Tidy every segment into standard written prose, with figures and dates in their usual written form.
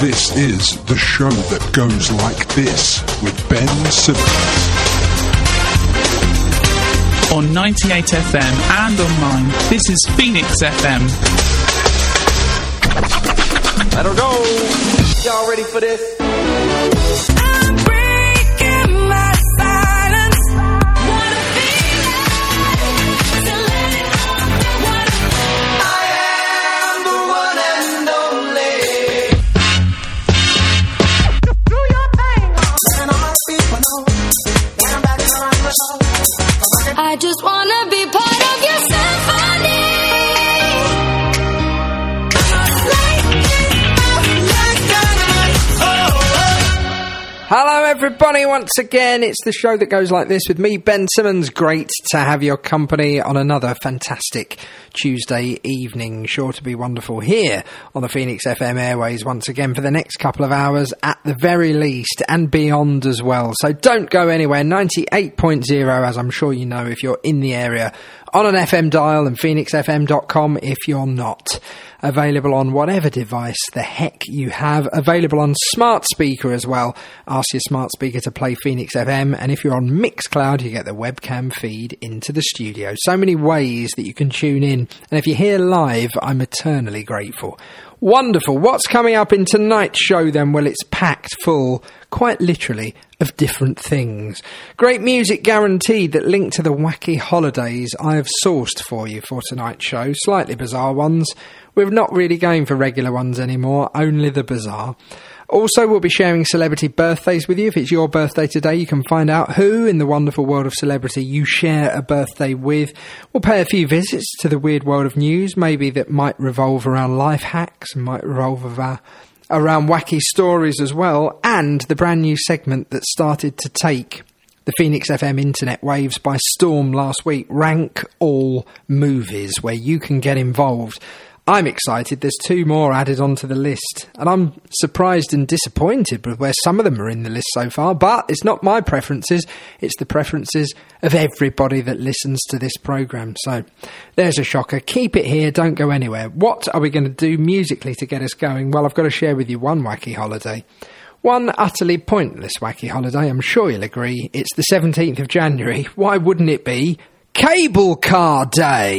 This is the show that goes like this with Ben Simmons. On 98 FM and online, this is Phoenix FM. Let her go. Y'all ready for this? I'm breaking my silence. Wanna be to let it all. I am the one and only. Do your thing. Letting all my people know that I'm back around the show. I just wanna be part of your symphony. Hello everybody, once again, it's the show that goes like this with me, Ben Simmons. Great to have your company on another fantastic Tuesday evening. Sure to be wonderful here on the Phoenix FM airways once again for the next couple of hours at the very least, and beyond as well. So don't go anywhere. 98.0, as I'm sure you know if you're in the area, on an FM dial, and phoenixfm.com if you're not. Available on whatever device the heck you have. Available on smart speaker as well. Ask your smart speaker to play Phoenix FM. And if you're on Mixcloud, you get the webcam feed into the studio. So many ways that you can tune in. And if you're here live, I'm eternally grateful. Wonderful. What's coming up in tonight's show then? Well, it's packed full, quite literally, of different things. Great music guaranteed that link to the wacky holidays I have sourced for you for tonight's show. Slightly bizarre ones. We're not really going for regular ones anymore, only the bizarre. Also, we'll be sharing celebrity birthdays with you. If it's your birthday today, you can find out who in the wonderful world of celebrity you share a birthday with. We'll pay a few visits to the weird world of news, maybe that might revolve around life hacks and might revolve around wacky stories as well, and the brand new segment that started to take the Phoenix FM internet waves by storm last week, Rank All Movies, where you can get involved. I'm excited. There's 2 more added onto the list, and I'm surprised and disappointed with where some of them are in the list so far, but it's not my preferences, it's the preferences of everybody that listens to this programme. So there's a shocker. Keep it here, don't go anywhere. What are we going to do musically to get us going? Well, I've got to share with you one wacky holiday. One utterly pointless wacky holiday, I'm sure you'll agree. It's the 17th of January. Why wouldn't it be Cable Car Day?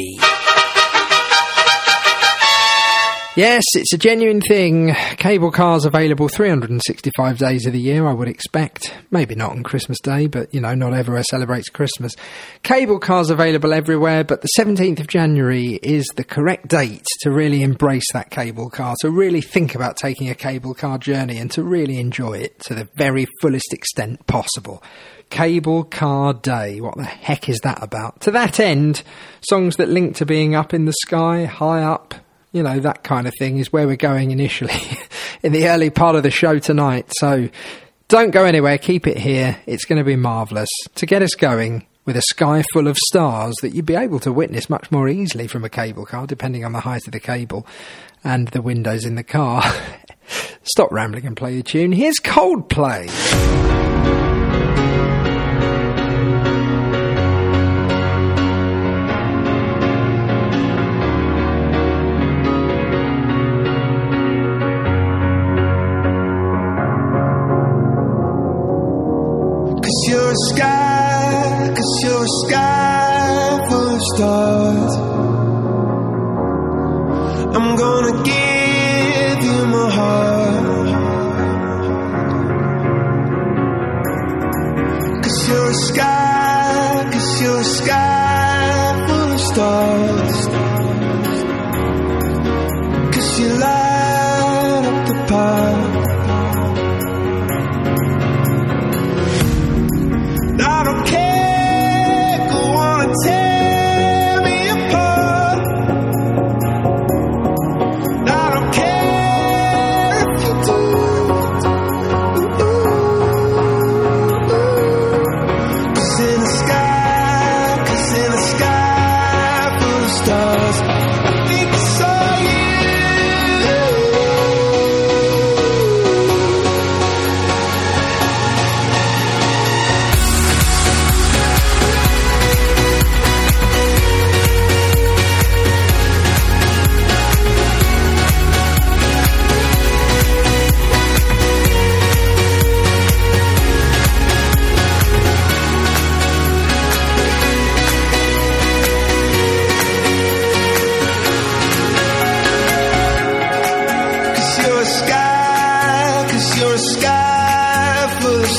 Yes, it's a genuine thing. Cable cars available 365 days of the year, I would expect. Maybe not on Christmas Day, but, you know, not everywhere celebrates Christmas. Cable cars available everywhere, but the 17th of January is the correct date to really embrace that cable car, to really think about taking a cable car journey and to really enjoy it to the very fullest extent possible. Cable Car Day. What the heck is that about? To that end, songs that link to being up in the sky, high up, you know, that kind of thing is where we're going initially in the early part of the show tonight. So don't go anywhere. Keep it here. It's going to be marvellous to get us going with a sky full of stars that you'd be able to witness much more easily from a cable car, depending on the height of the cable and the windows in the car. Stop rambling and play your tune. Here's Coldplay. 'Cause you're a sky full of stars. I'm gonna give you my heart. 'Cause you're a sky full of stars. 'Cause you light up the path. I don't care, go on and tear me apart. I don't care if you do. Cause in the sky full of stars.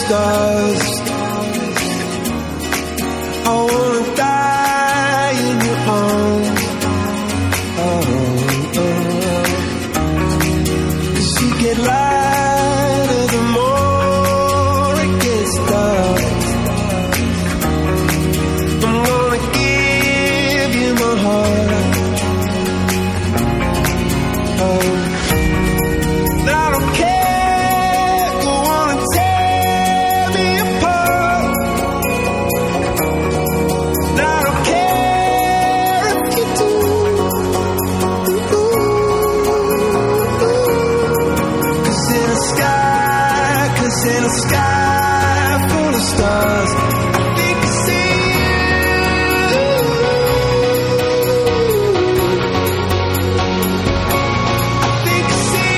stars. I wanna die in your arms. Cause you get lighter the more it gets dark. I'm gonna give you my heart. I don't care, go on and tear me apart. I don't care if you do. Cause in a sky full of stars, I think I see you. I think I see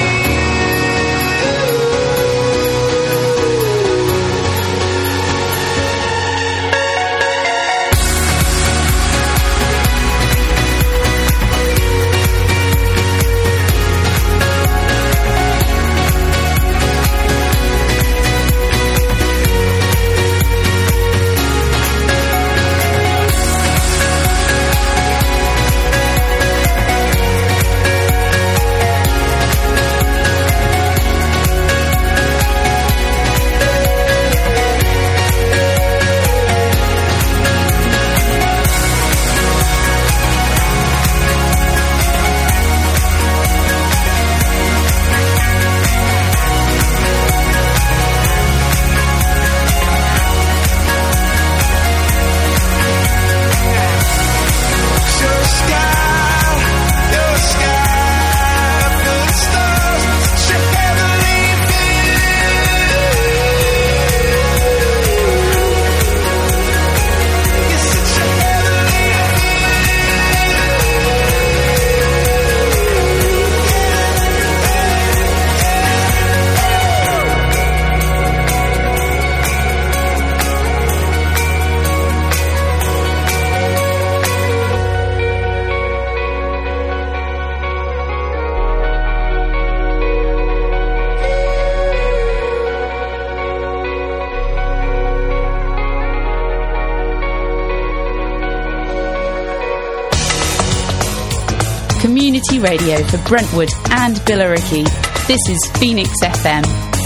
Community radio for Brentwood and Billericay. This is Phoenix FM.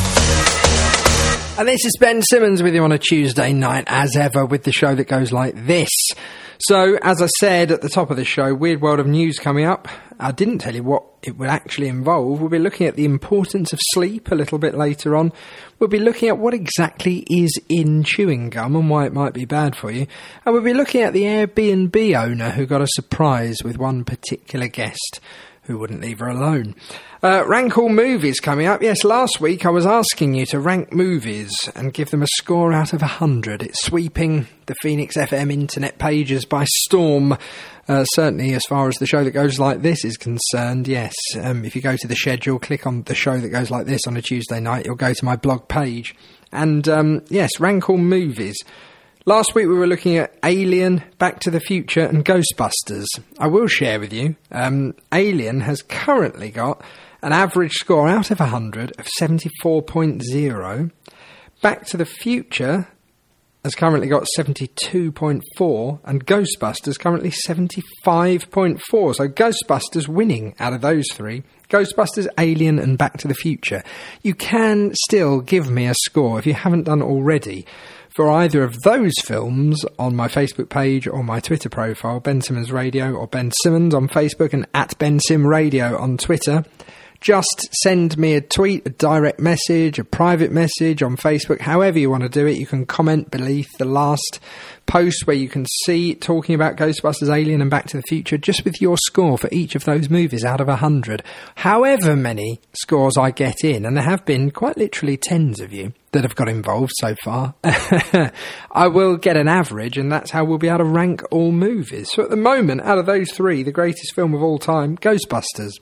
And this is Ben Simmons with you on a Tuesday night, as ever, with the show that goes like this. So, as I said at the top of the show, Weird World of News coming up. I didn't tell you what it will actually involve. We'll be looking at the importance of sleep a little bit later on. We'll be looking at what exactly is in chewing gum and why it might be bad for you. And we'll be looking at the Airbnb owner who got a surprise with one particular guest who wouldn't leave her alone. Rank all movies coming up. Yes, last week I was asking you to rank movies and give them a score out of 100. It's sweeping the Phoenix FM internet pages by storm. Certainly as far as the show that goes like this is concerned, yes. If you go to the schedule, click on the show that goes like this on a Tuesday night, you'll go to my blog page. And yes, rank all movies. Last week we were looking at Alien, Back to the Future and Ghostbusters. I will share with you, Alien has currently got an average score out of 100 of 74.0. Back to the Future has currently got 72.4 and Ghostbusters currently 75.4. So Ghostbusters winning out of those three. Ghostbusters, Alien and Back to the Future. You can still give me a score if you haven't done already for either of those films on my Facebook page or my Twitter profile, Ben Simmons Radio or Ben Simmons on Facebook and at Ben Sim Radio on Twitter. Just send me a tweet, a direct message, a private message on Facebook, however you want to do it. You can comment beneath the last post where you can see talking about Ghostbusters, Alien and Back to the Future, just with your score for each of those movies out of 100. However many scores I get in, and there have been quite literally tens of you that have got involved so far, I will get an average, and that's how we'll be able to rank all movies. So at the moment, out of those three, the greatest film of all time, Ghostbusters.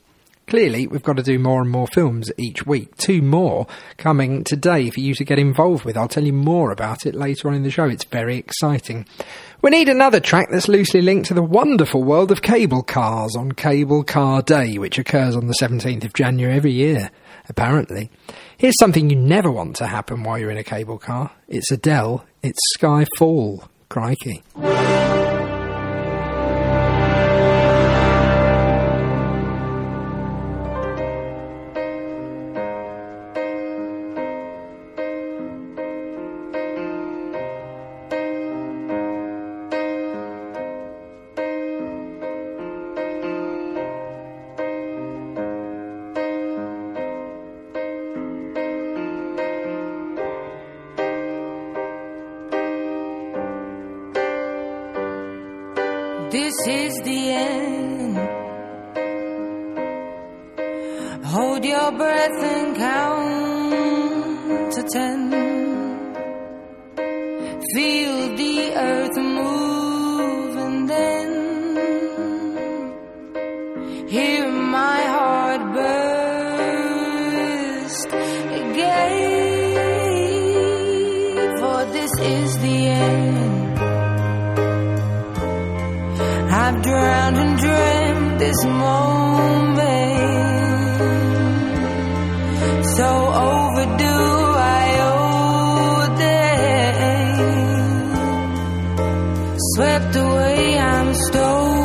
Clearly, we've got to do more and more films each week. 2 more coming today for you to get involved with. I'll tell you more about it later on in the show. It's very exciting. We need another track that's loosely linked to the wonderful world of cable cars on Cable Car Day, which occurs on the 17th of January every year, apparently. Here's something you never want to happen while you're in a cable car. It's Adele. It's Skyfall. Crikey. This is the end. Hold your breath and count to 10. Feel the earth move and then hear my heart burst again. For this is the end. I've drowned and dreamt this moment, so overdue I owe them. Swept away, I'm stolen.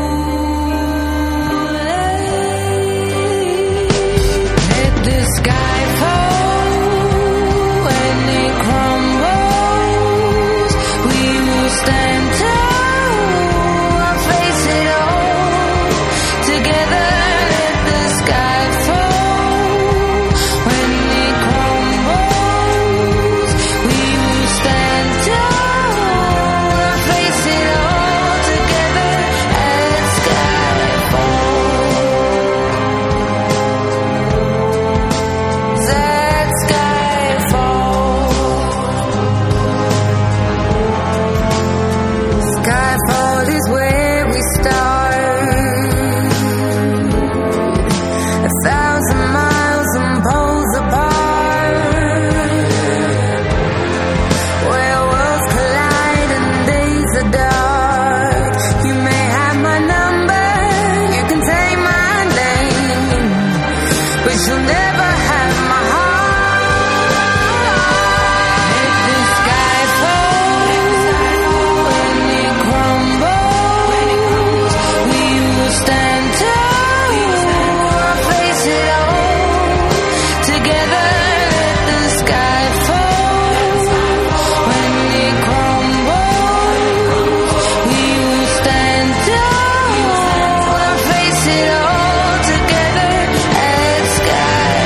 Let the sky fall when it crumbles. We will stand tall. Sky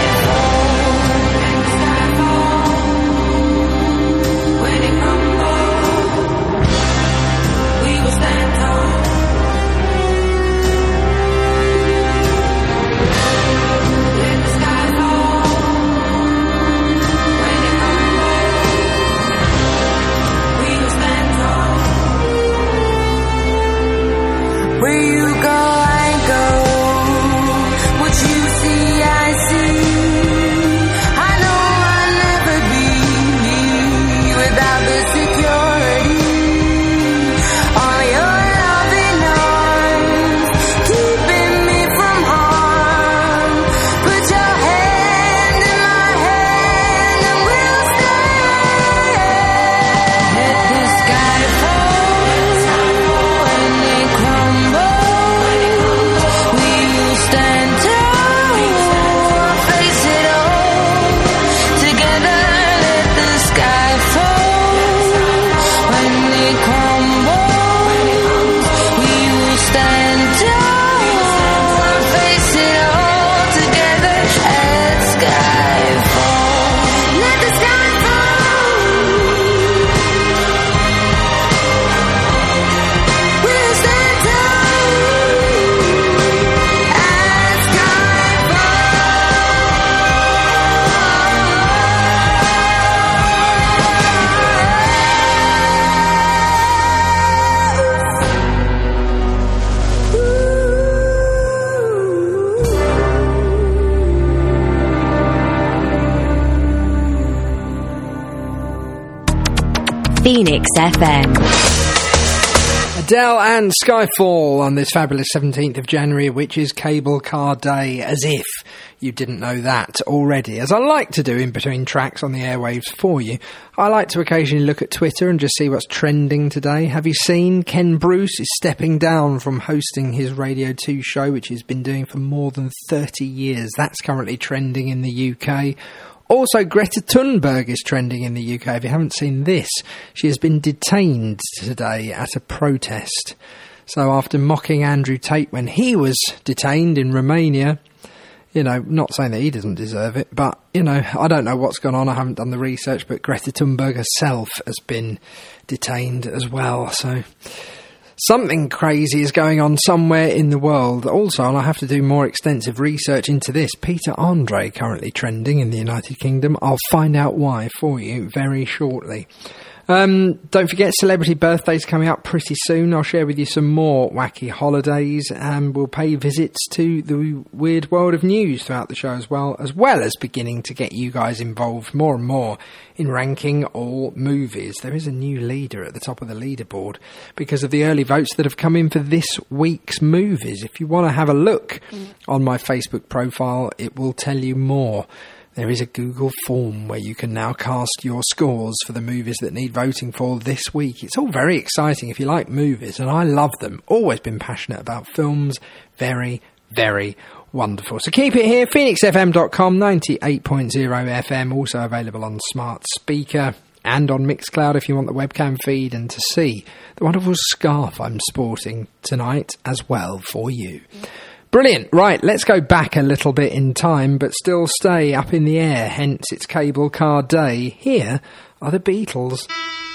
Phoenix FM. Adele and Skyfall on this fabulous 17th of January, which is Cable Car Day, as if you didn't know that already. As I like to do in between tracks on the airwaves for you, I like to occasionally look at Twitter and just see what's trending today. Have you seen Ken Bruce is stepping down from hosting his Radio 2 show, which he's been doing for more than 30 years? That's currently trending in the UK. Also, Greta Thunberg is trending in the UK. If you haven't seen this, she has been detained today at a protest. So after mocking Andrew Tate when he was detained in Romania, you know, not saying that he doesn't deserve it, but, you know, I don't know what's gone on. I haven't done the research, but Greta Thunberg herself has been detained as well. So something crazy is going on somewhere in the world. Also, and I have to do more extensive research into this, Peter Andre currently trending in the United Kingdom. I'll find out why for you very shortly. Don't forget, celebrity birthdays coming up pretty soon. I'll share with you some more wacky holidays, and we'll pay visits to the weird world of news throughout the show as well as beginning to get you guys involved more and more in ranking all movies. There is a new leader at the top of the leaderboard because of the early votes that have come in for this week's movies. If you want to have a look on my Facebook profile, it will tell you more. There is a Google form where you can now cast your scores for the movies that need voting for this week. It's all very exciting if you like movies, and I love them. Always been passionate about films. Very, very wonderful. So keep it here, phoenixfm.com, 98.0 FM, also available on smart speaker and on Mixcloud if you want the webcam feed and to see the wonderful scarf I'm sporting tonight as well for you. Brilliant. Right, let's go back a little bit in time, but still stay up in the air, hence it's Cable Car Day. Here are the Beatles.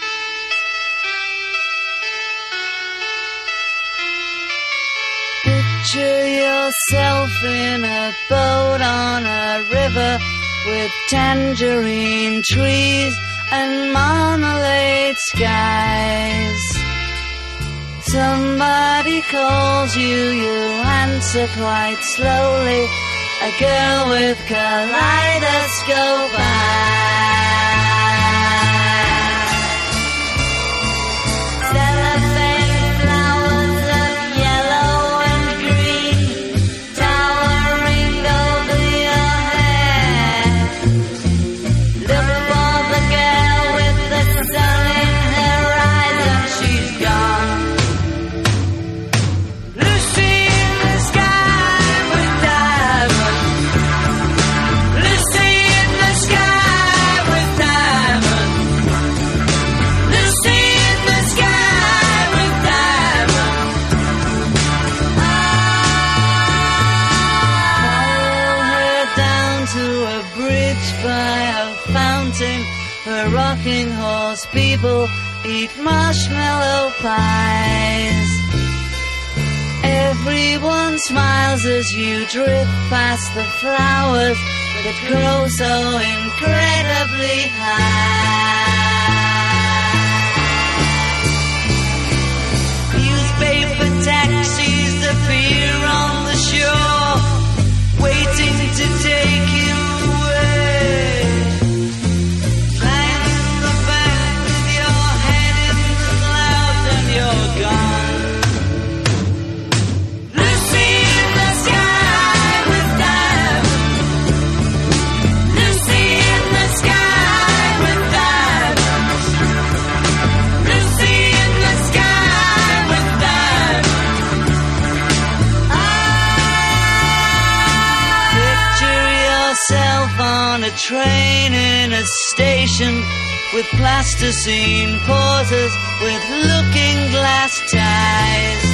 Picture yourself in a boat on a river with tangerine trees and marmalade skies. Somebody calls you, you answer quite slowly. A girl with kaleidoscope eyes. Cellophane flowers of yellow and green towering over your head. Look for the girl with the sun in her eyes and she's gone. A rocking horse, people eat marshmallow pies. Everyone smiles as you drift past the flowers that grow so incredibly high. Newspaper taxis appear on the shore, waiting to take you away. On a train in a station with plasticine pauses with looking glass ties.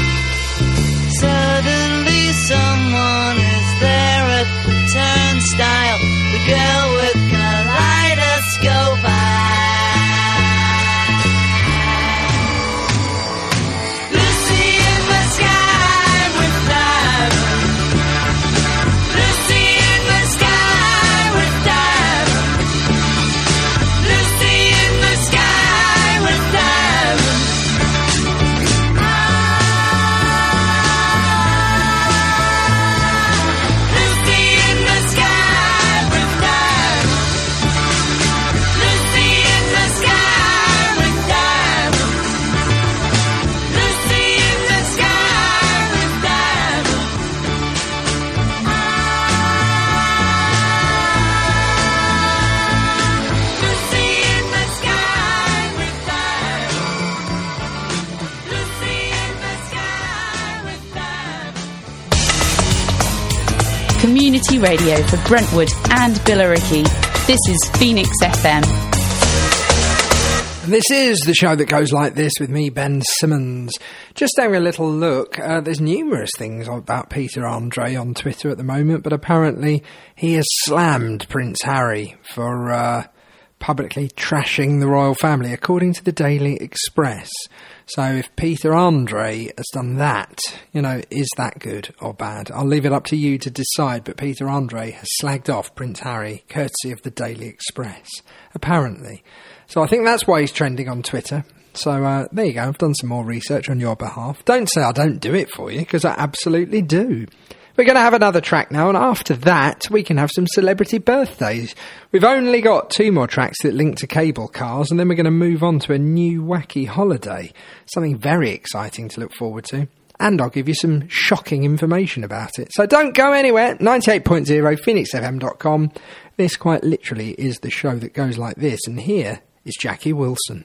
Suddenly someone is there at the turnstile, the girl with kaleidoscope eyes. Lucy in the sky with diamonds. Lucy in the sky. community radio for Brentwood and Billericay. This is Phoenix FM. And this is the show that goes like this with me, Ben Simmons. Just having a little look, there's numerous things about Peter Andre on Twitter at the moment, but apparently he has slammed Prince Harry for publicly trashing the royal family, according to the Daily Express. So if Peter Andre has done that, you know, is that good or bad? I'll leave it up to you to decide, but Peter Andre has slagged off Prince Harry, courtesy of the Daily Express, apparently. So I think that's why he's trending on Twitter. So there you go, I've done some more research on your behalf. Don't say I don't do it for you, because I absolutely do. We're going to have another track now, and after that, we can have some celebrity birthdays. We've only got 2 more tracks that link to cable cars, and then we're going to move on to a new wacky holiday. Something very exciting to look forward to. And I'll give you some shocking information about it. So don't go anywhere. 98.0 phoenixfm.com. This quite literally is the show that goes like this, and here is Jackie Wilson.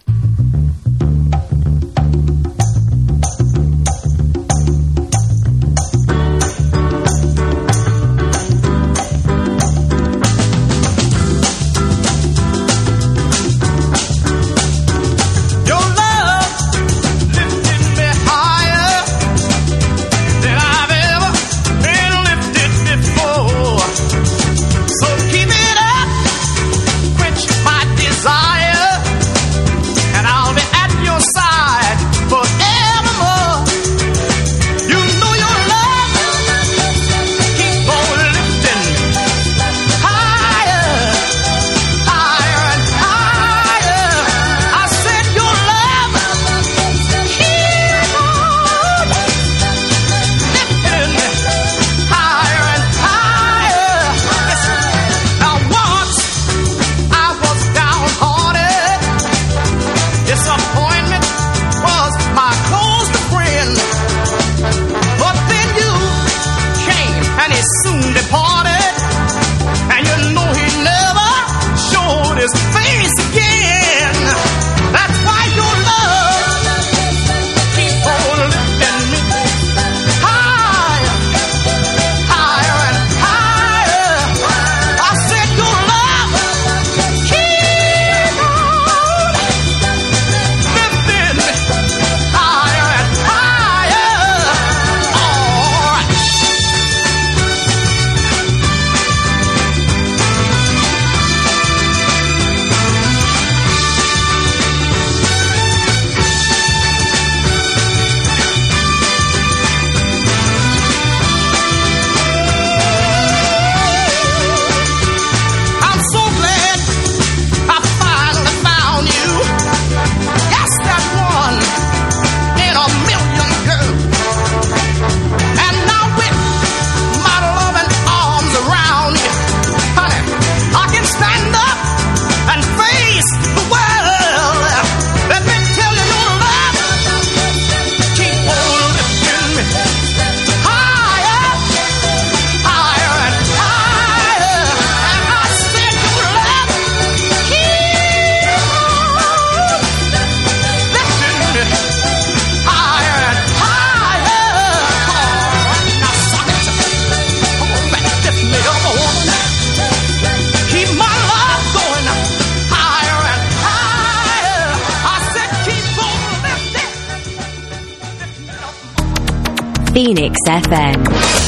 Phoenix FM.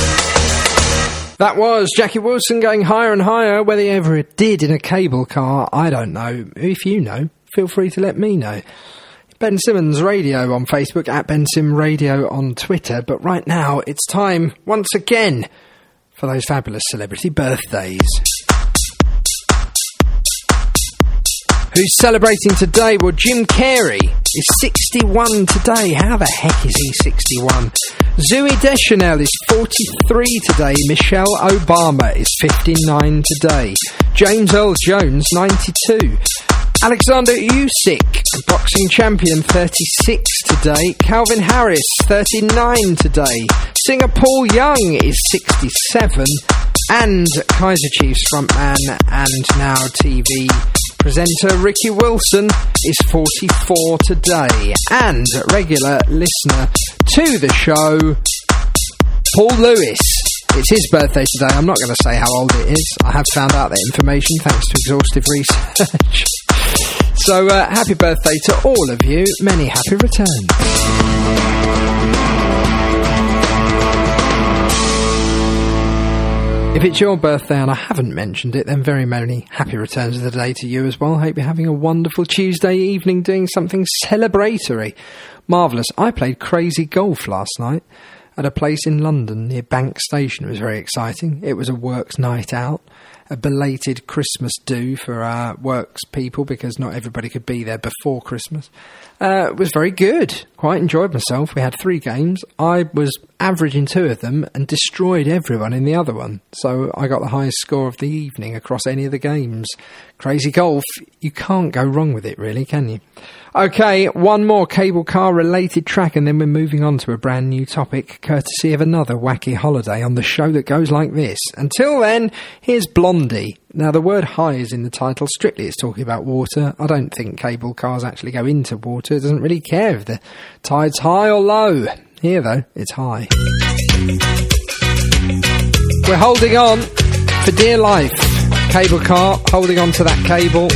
That was Jackie Wilson going higher and higher. Whether he ever did in a cable car, I don't know. If you know, feel free to let me know. Ben Simmons Radio on Facebook, at Ben Sim Radio on Twitter. But right now, it's time, once again, for those fabulous celebrity birthdays. Who's celebrating today? Well, Jim Carrey is 61 today. How the heck is he 61? Zooey Deschanel is 43 today. Michelle Obama is 59 today. James Earl Jones, 92. Alexander Usyk, boxing champion, 36 today. Calvin Harris, 39 today. Singer Paul Young is 67. And Kaiser Chiefs frontman and now TV presenter Ricky Wilson is 44 today. And regular listener to the show, Paul Lewis, It's his birthday today. I'm not going to say how old it is. I have found out that information thanks to exhaustive research. So, happy birthday to all of you. Many happy returns. If it's your birthday and I haven't mentioned it, then very many happy returns of the day to you as well. Hope you're having a wonderful Tuesday evening doing something celebratory. Marvellous. I played crazy golf last night at a place in London near Bank Station. It was very exciting. It was a works night out, a belated Christmas do for our works people because not everybody could be there before Christmas. It was very good. Quite enjoyed myself. We had 3 games. I was averaging 2 of them and destroyed everyone in the other one. So I got the highest score of the evening across any of the games. Crazy golf. You can't go wrong with it, really, can you? Okay, one more cable car related track and then we're moving on to a brand new topic courtesy of another wacky holiday on the show that goes like this. Until then, here's Blondie. Now, the word high is in the title. Strictly, it's talking about water. I don't think cable cars actually go into water. It doesn't really care if the tide's high or low. Here, though, it's high. We're holding on for dear life. Cable car, holding on to that cable.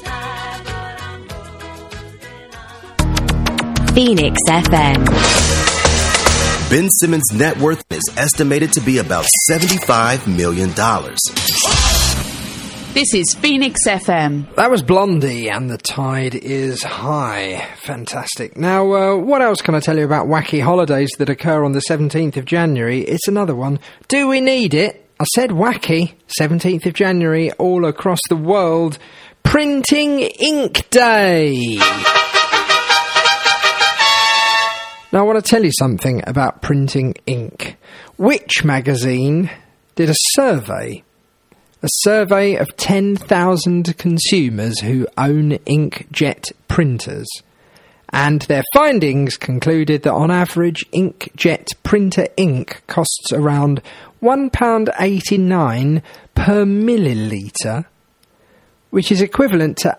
Phoenix FM. Ben Simmons' net worth is estimated to be about $75 million. This is Phoenix FM. That was Blondie, and the tide is high. Fantastic. Now, what else can I tell you about wacky holidays that occur on the 17th of January? It's another one. Do we need it? I said wacky. 17th of January, all across the world. Printing Ink Day. Now, I want to tell you something about printing ink. Which magazine did a survey of 10,000 consumers who own inkjet printers. And their findings concluded that on average, inkjet printer ink costs around £1.89 per millilitre, which is equivalent to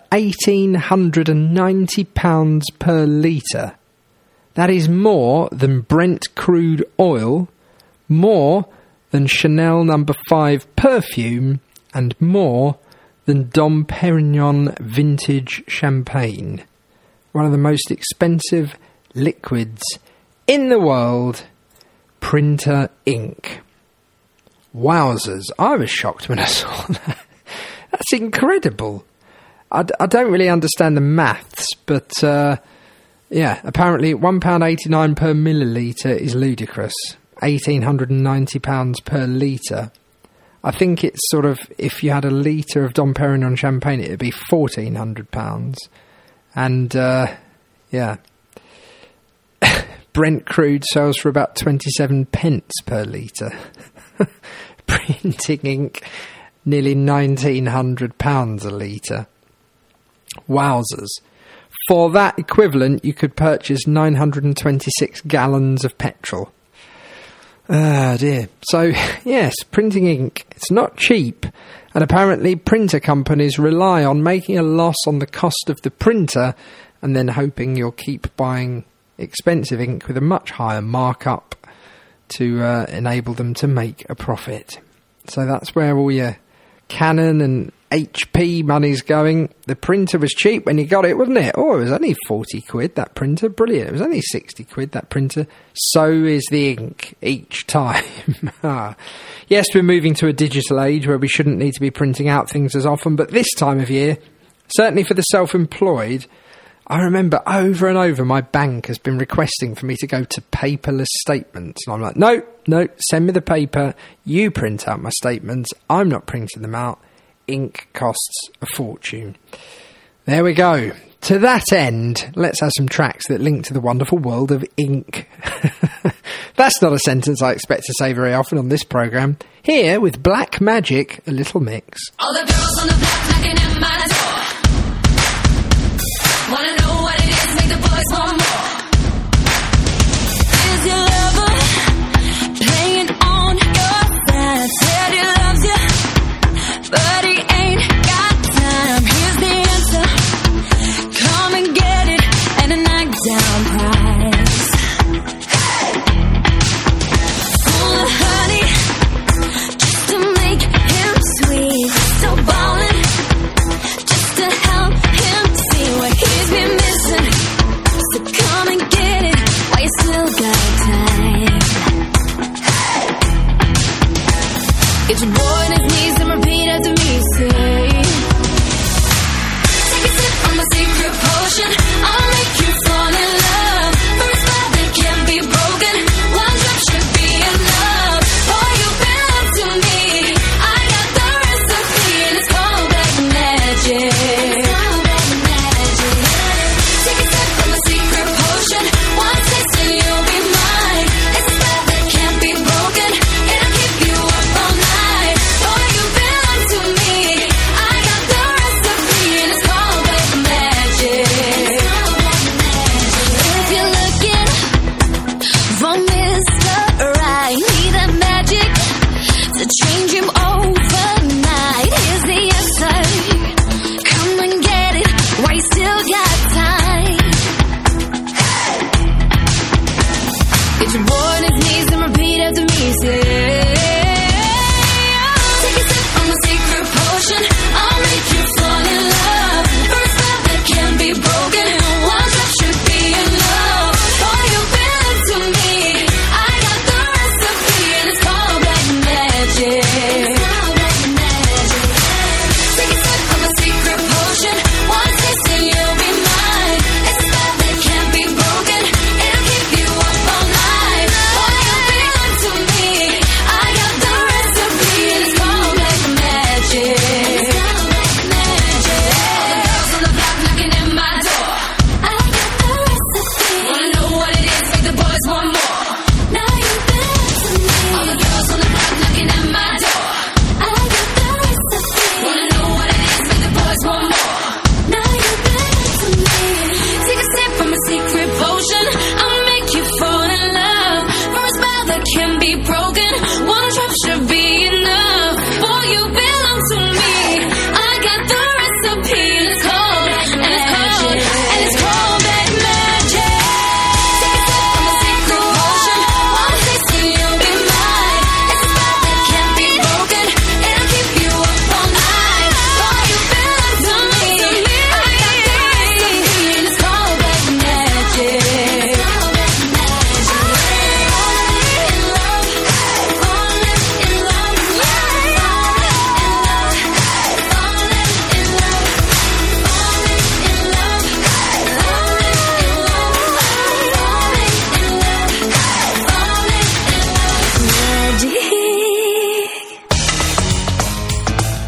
£1,890 per litre. That is more than Brent crude oil, more than Chanel No. 5 perfume, and more than Dom Perignon vintage champagne. One of the most expensive liquids in the world, printer ink. Wowzers, I was shocked when I saw that. That's incredible. I don't really understand the maths, but yeah, apparently £1.89 per millilitre is ludicrous. £1,890 per litre. I think it's sort of, if you had a litre of Dom Perignon champagne, it would be £1,400. And, yeah. Brent crude sells for about 27 pence per litre. Printing ink, nearly £1,900 a litre. Wowzers. For that equivalent, you could purchase 926 gallons of petrol. Ah, dear. So, yes, printing ink, it's not cheap, and apparently printer companies rely on making a loss on the cost of the printer and then hoping you'll keep buying expensive ink with a much higher markup to enable them to make a profit. So that's where all your Canon and HP money's going. The printer was cheap when you got it, wasn't it? Oh, it was only 40 quid, that printer. Brilliant. It was only 60 quid, that printer. So is the ink each time. Yes, we're moving to a digital age where we shouldn't need to be printing out things as often, but this time of year, certainly for the self-employed, I remember over and over my bank has been requesting for me to go to paperless statements. And I'm like, no, send me the paper. You print out my statements. I'm not printing them out. Ink costs a fortune. There we go. To that end, let's have some tracks that link to the wonderful world of ink. That's not a sentence I expect to say very often on this programme. Here, with Black Magic, a little mix. All the girls on the block knocking at my door. Wanna know what it is, make the boys want more. Is your lover playing on your side? Said he loves you, but he ain't got time. Here's the answer, come and get it, and a knockdown prize. Hey! Full of honey, just to make him sweet. So ballin',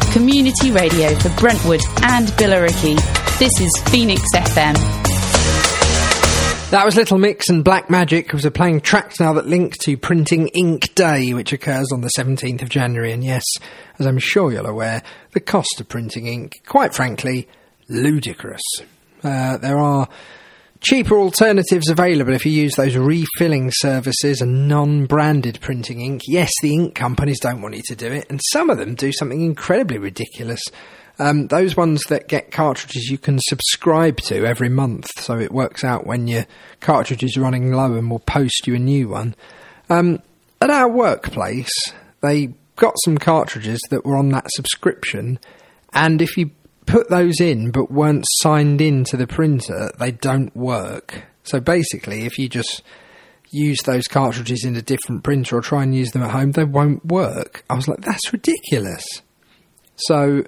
community radio for Brentwood and Billericay. This is Phoenix FM. That was Little Mix and Black Magic, who are playing tracks now that link to Printing Ink Day, which occurs on the 17th of January. And yes, as I'm sure you're aware, the cost of printing ink, quite frankly, ludicrous. There are cheaper alternatives available if you use those refilling services and non-branded printing ink. Yes, the ink companies don't want you to do it, and some of them do something incredibly ridiculous. Those ones that get cartridges you can subscribe to every month, so it works out when your cartridge is running low and will post you a new one. At our workplace, they got some cartridges that were on that subscription, and if you put those in but weren't signed in to the printer, they don't work. So basically, if you just use those cartridges in a different printer or try and use them at home, they won't work. I was like, that's ridiculous. So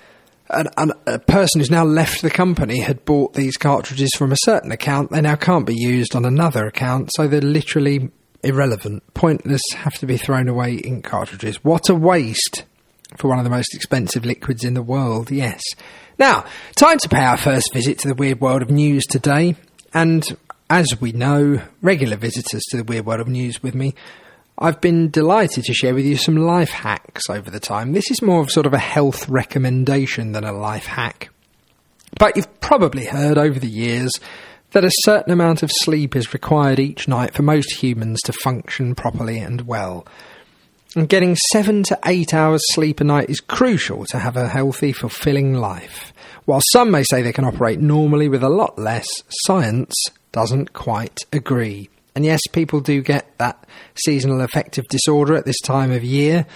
a person who's now left the company had bought these cartridges from a certain account. They now can't be used on another account, so they're literally irrelevant, pointless, have to be thrown away ink cartridges. What a waste for one of the most expensive liquids in the world, yes. Now, time to pay our first visit to the Weird World of News today, and as we know, regular visitors to the Weird World of News with me, I've been delighted to share with you some life hacks over the time. This is more of sort of a health recommendation than a life hack. But you've probably heard over the years that a certain amount of sleep is required each night for most humans to function properly and well. And getting 7 to 8 hours sleep a night is crucial to have a healthy, fulfilling life. While some may say they can operate normally with a lot less, science doesn't quite agree. And yes, people do get that seasonal affective disorder at this time of year,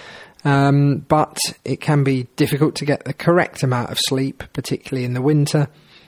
but it can be difficult to get the correct amount of sleep, particularly in the winter,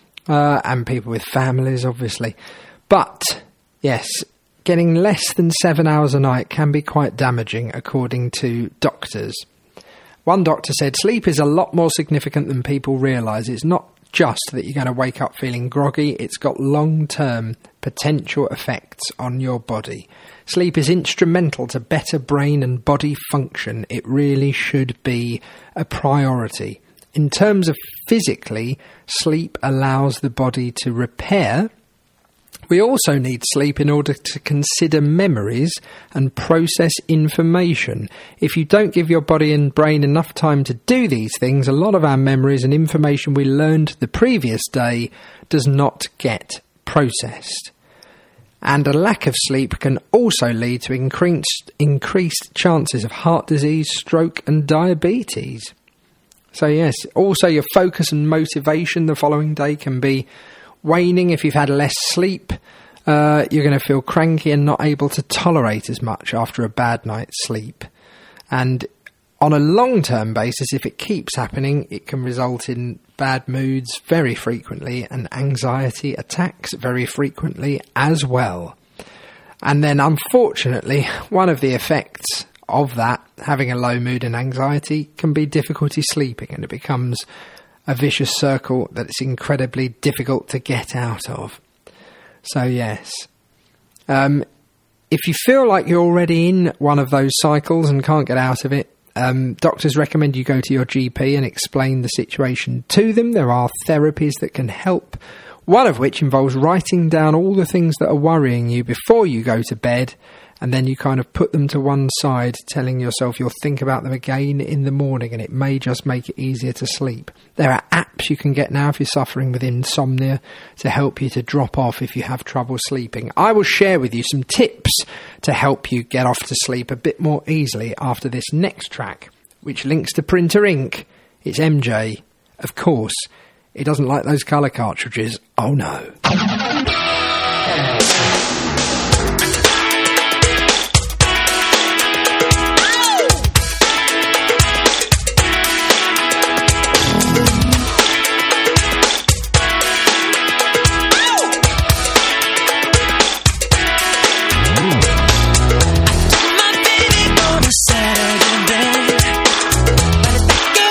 and people with families, obviously. But, yes, getting less than 7 hours a night can be quite damaging, according to doctors. One doctor said, sleep is a lot more significant than people realise. It's not just that you're going to wake up feeling groggy, it's got long-term potential effects on your body. Sleep is instrumental to better brain and body function. It really should be a priority. In terms of physically, sleep allows the body to repair. We also need sleep in order to consider memories and process information. If you don't give your body and brain enough time to do these things, a lot of our memories and information we learned the previous day does not get processed. And a lack of sleep can also lead to increased chances of heart disease, stroke and diabetes. So yes, also your focus and motivation the following day can be waning. If you've had less sleep, you're going to feel cranky and not able to tolerate as much after a bad night's sleep. And on a long-term basis, if it keeps happening, it can result in bad moods very frequently and anxiety attacks very frequently as well. And then, unfortunately, one of the effects of that, having a low mood and anxiety, can be difficulty sleeping, and it becomes a vicious circle that it's incredibly difficult to get out of. So yes, if you feel like you're already in one of those cycles and can't get out of it, doctors recommend you go to your GP and explain the situation to them. There are therapies that can help, one of which involves writing down all the things that are worrying you before you go to bed, and then you kind of put them to one side, telling yourself you'll think about them again in the morning, and it may just make it easier to sleep. There are apps you can get now if you're suffering with insomnia to help you to drop off if you have trouble sleeping. I will share with you some tips to help you get off to sleep a bit more easily after this next track, which links to Printer Ink. It's MJ. Of course, he doesn't like those colour cartridges. Oh no.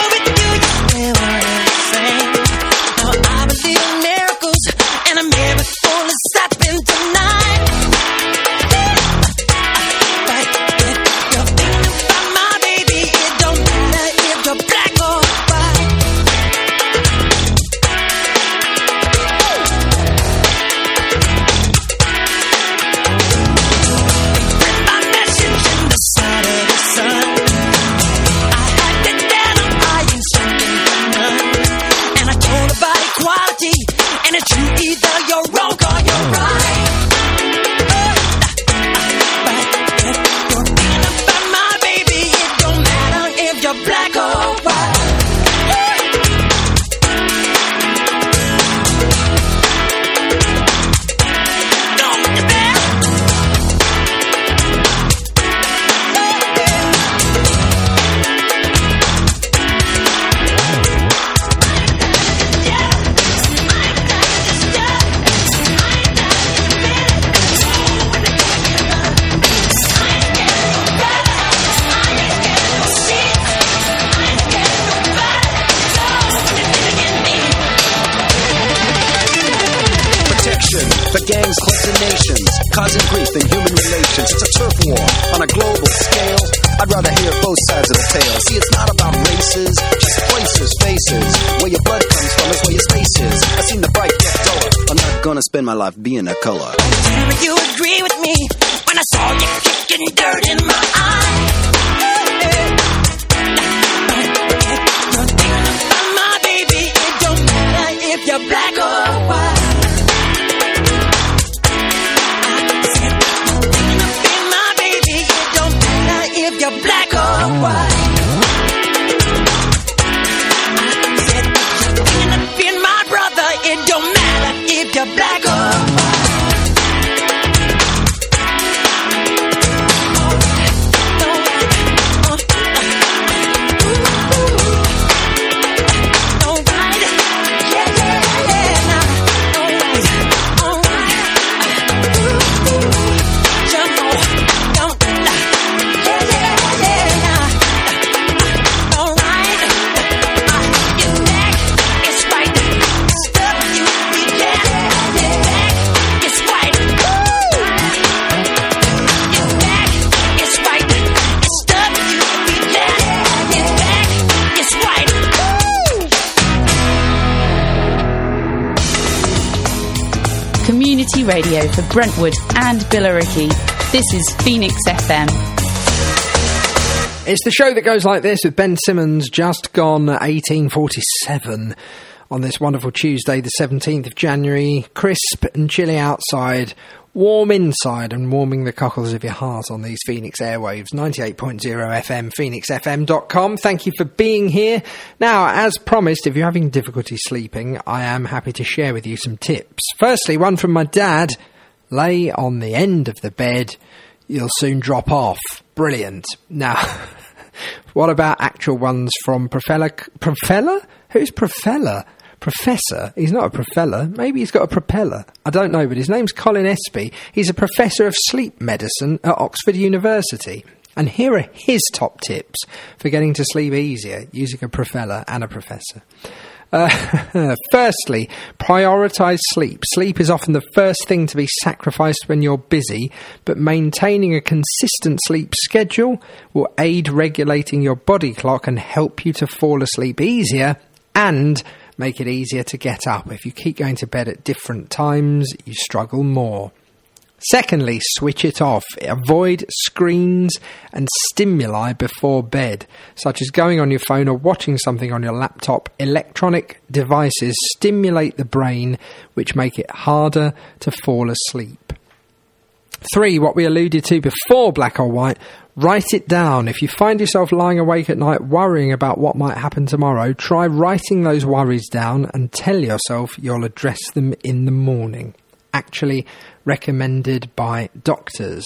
Miracles, and I'm never gangs clutching nations, causing grief in human relations. It's a turf war on a global scale. I'd rather hear both sides of the tale. See, it's not about races, just places, faces. Where your blood comes from is where your space is. I seen the bright get duller. I'm not gonna spend my life being a color. Will you agree with me when I saw you kicking dirt in my eye? My baby, it don't matter if you're black or white. My baby, it don't matter if you're black or white. My brother, it don't matter if you're black or white. Community radio for Brentwood and Billericay. This is Phoenix FM. It's the show that goes like this with Ben Simmons, just gone 1847 on this wonderful Tuesday, the 17th of January. Crisp and chilly outside, warm inside and warming the cockles of your heart on these Phoenix airwaves. 98.0 FM, phoenixfm.com. Thank you for being here. Now, as promised, if you're having difficulty sleeping, I am happy to share with you some tips. Firstly, one from my dad. Lay on the end of the bed. You'll soon drop off. Brilliant. Now, what about actual ones from Propeller? Who's Propeller? Professor? He's not a propeller. Maybe he's got a propeller. I don't know, but his name's Colin Espy. He's a professor of sleep medicine at Oxford University. And here are his top tips for getting to sleep easier using a propeller and a professor. Firstly, prioritise sleep. Sleep is often the first thing to be sacrificed when you're busy, but maintaining a consistent sleep schedule will aid regulating your body clock and help you to fall asleep easier and make it easier to get up. If you keep going to bed at different times, you struggle more. Secondly, switch it off. Avoid screens and stimuli before bed, such as going on your phone or watching something on your laptop. Electronic devices stimulate the brain, which make it harder to fall asleep. 3, what we alluded to before, black or white, write it down. If you find yourself lying awake at night worrying about what might happen tomorrow, try writing those worries down and tell yourself you'll address them in the morning. Actually recommended by doctors.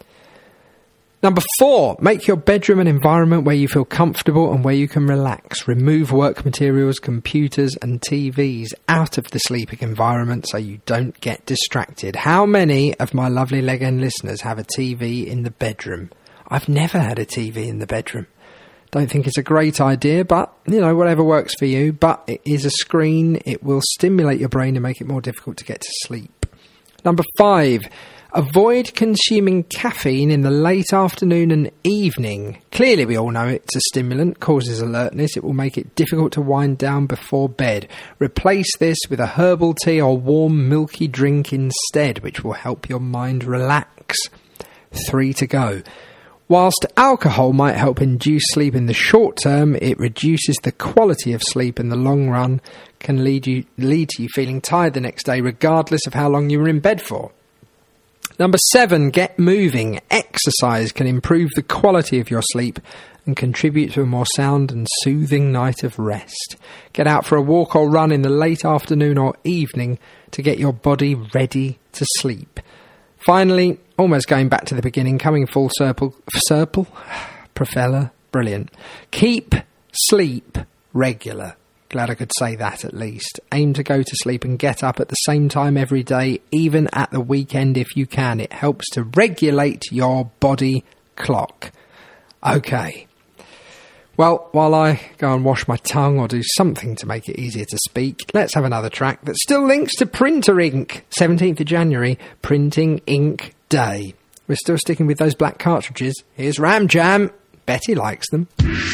Number 4, make your bedroom an environment where you feel comfortable and where you can relax. Remove work materials, computers and TVs out of the sleeping environment so you don't get distracted. How many of my lovely Leg End listeners have a TV in the bedroom? I've never had a TV in the bedroom. Don't think it's a great idea, but, you know, whatever works for you. But it is a screen. It will stimulate your brain and make it more difficult to get to sleep. Number 5, avoid consuming caffeine in the late afternoon and evening. Clearly, we all know it's a stimulant, causes alertness. It will make it difficult to wind down before bed. Replace this with a herbal tea or warm milky drink instead, which will help your mind relax. 3 to go. Whilst alcohol might help induce sleep in the short term, it reduces the quality of sleep in the long run, can lead to you feeling tired the next day regardless of how long you were in bed for. Number 7, get moving. Exercise can improve the quality of your sleep and contribute to a more sound and soothing night of rest. Get out for a walk or run in the late afternoon or evening to get your body ready to sleep. Finally, almost going back to the beginning, coming full circle, propeller, brilliant. Keep sleep regular. Glad I could say that at least. Aim to go to sleep and get up at the same time every day, even at the weekend if you can. It helps to regulate your body clock. Okay. Well, while I go and wash my tongue or do something to make it easier to speak, let's have another track that still links to Printer Ink. 17th of January, Printing Ink Day. We're still sticking with those black cartridges. Here's Ram Jam. Betty likes them.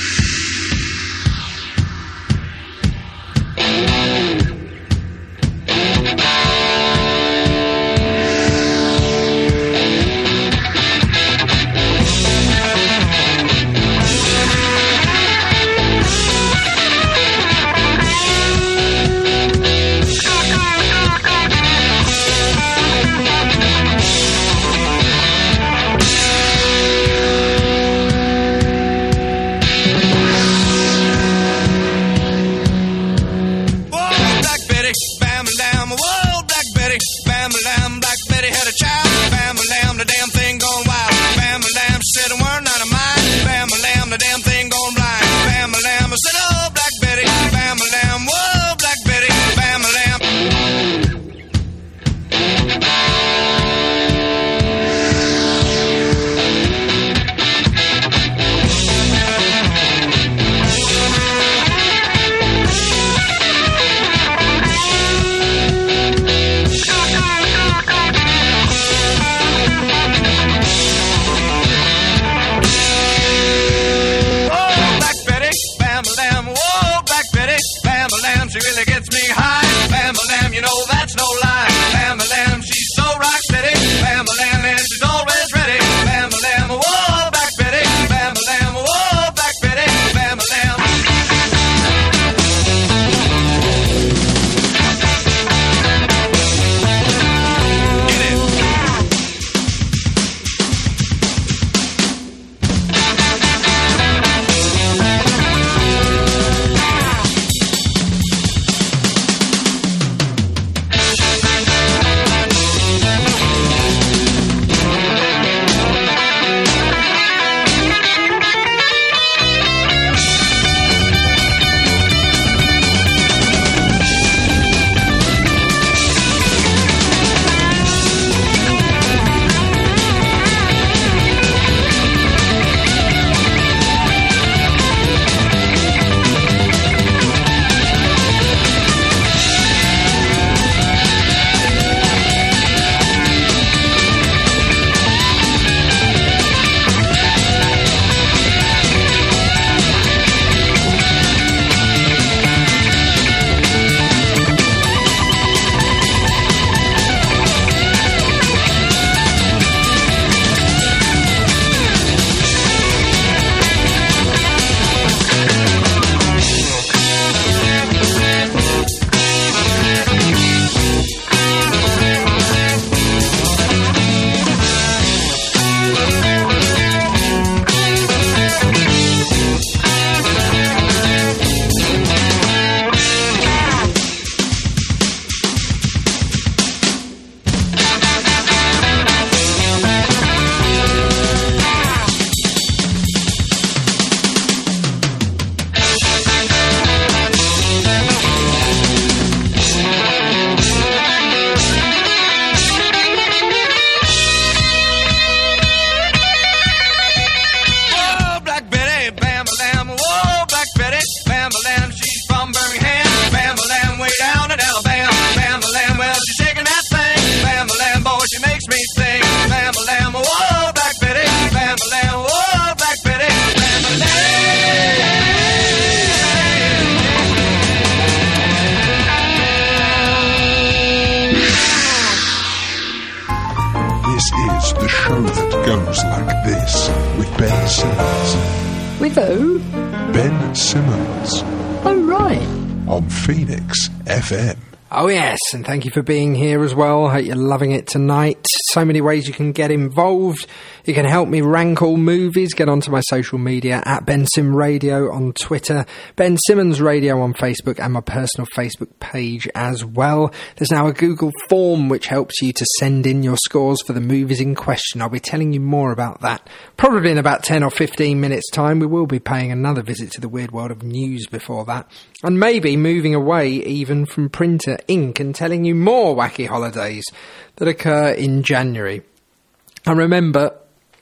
Ben Simmons. With who? Ben Simmons. Oh, right. On Phoenix FM. Oh, yes, and thank you for being here as well. Hope you're loving it tonight. So many ways you can get involved. You can help me rank all movies. Get onto my social media at Ben Sim Radio on Twitter, Ben Simmons Radio on Facebook, and my personal Facebook page as well. There's now a Google form which helps you to send in your scores for the movies in question. I'll be telling you more about that probably in about 10 or 15 minutes' time. We will be paying another visit to the weird world of news before that. And maybe moving away even from printer ink and telling you more wacky holidays that occur in January. And remember,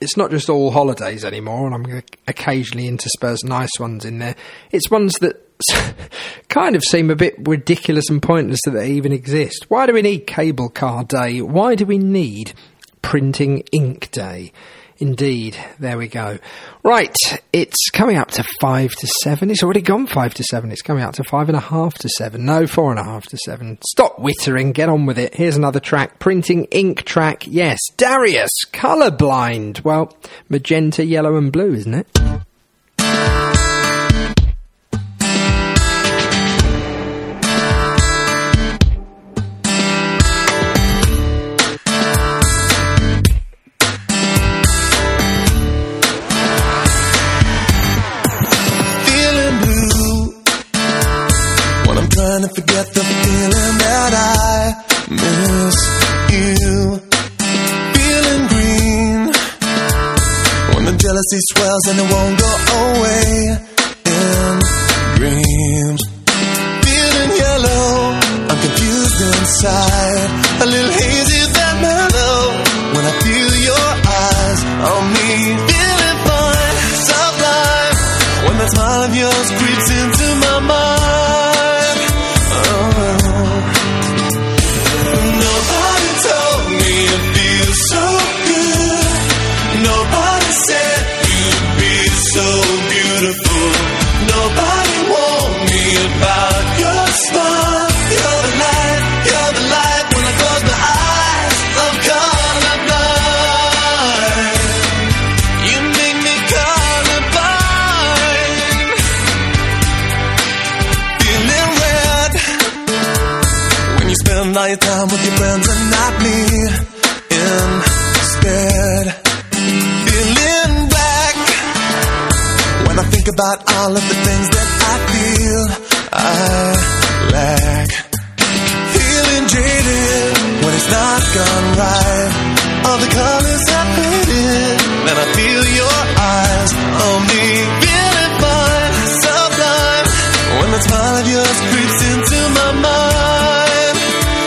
it's not just all holidays anymore, and I'm going to occasionally intersperse nice ones in there. It's ones that kind of seem a bit ridiculous and pointless that they even exist. Why do we need Cable Car Day? Why do we need Printing Ink Day? Indeed, there we go. Right, it's coming up to 5 to 7. It's already gone 5 to 7. It's coming up to 5.5 to 7. No, 4.5 to 7. Stop wittering, get on with it. Here's another track, Printing Ink track. Yes, Darius, Colourblind. Well, magenta, yellow and blue, isn't it? Trying to forget the feeling that I miss you. Feeling green when the jealousy swells and it won't go away in dreams. Feeling yellow, I'm confused inside, a little hazy that mellow when I feel your eyes on me. Feeling fine, sublime when that smile of yours creeps into my mind. Nobody told me it feels so good. Nobody said you'd be so beautiful. Nobody warned me about your smile. You're the light when I close my eyes. I'm colorblind. You make me colorblind. Feeling red when you spend all your time with your friends and not me instead. Feeling black when I think about all of the things that I feel I lack. Feeling jaded when it's not gone right. All the colors have faded, and I feel your eyes on me. Feeling fine, sublime when that smile of yours creeps into my mind.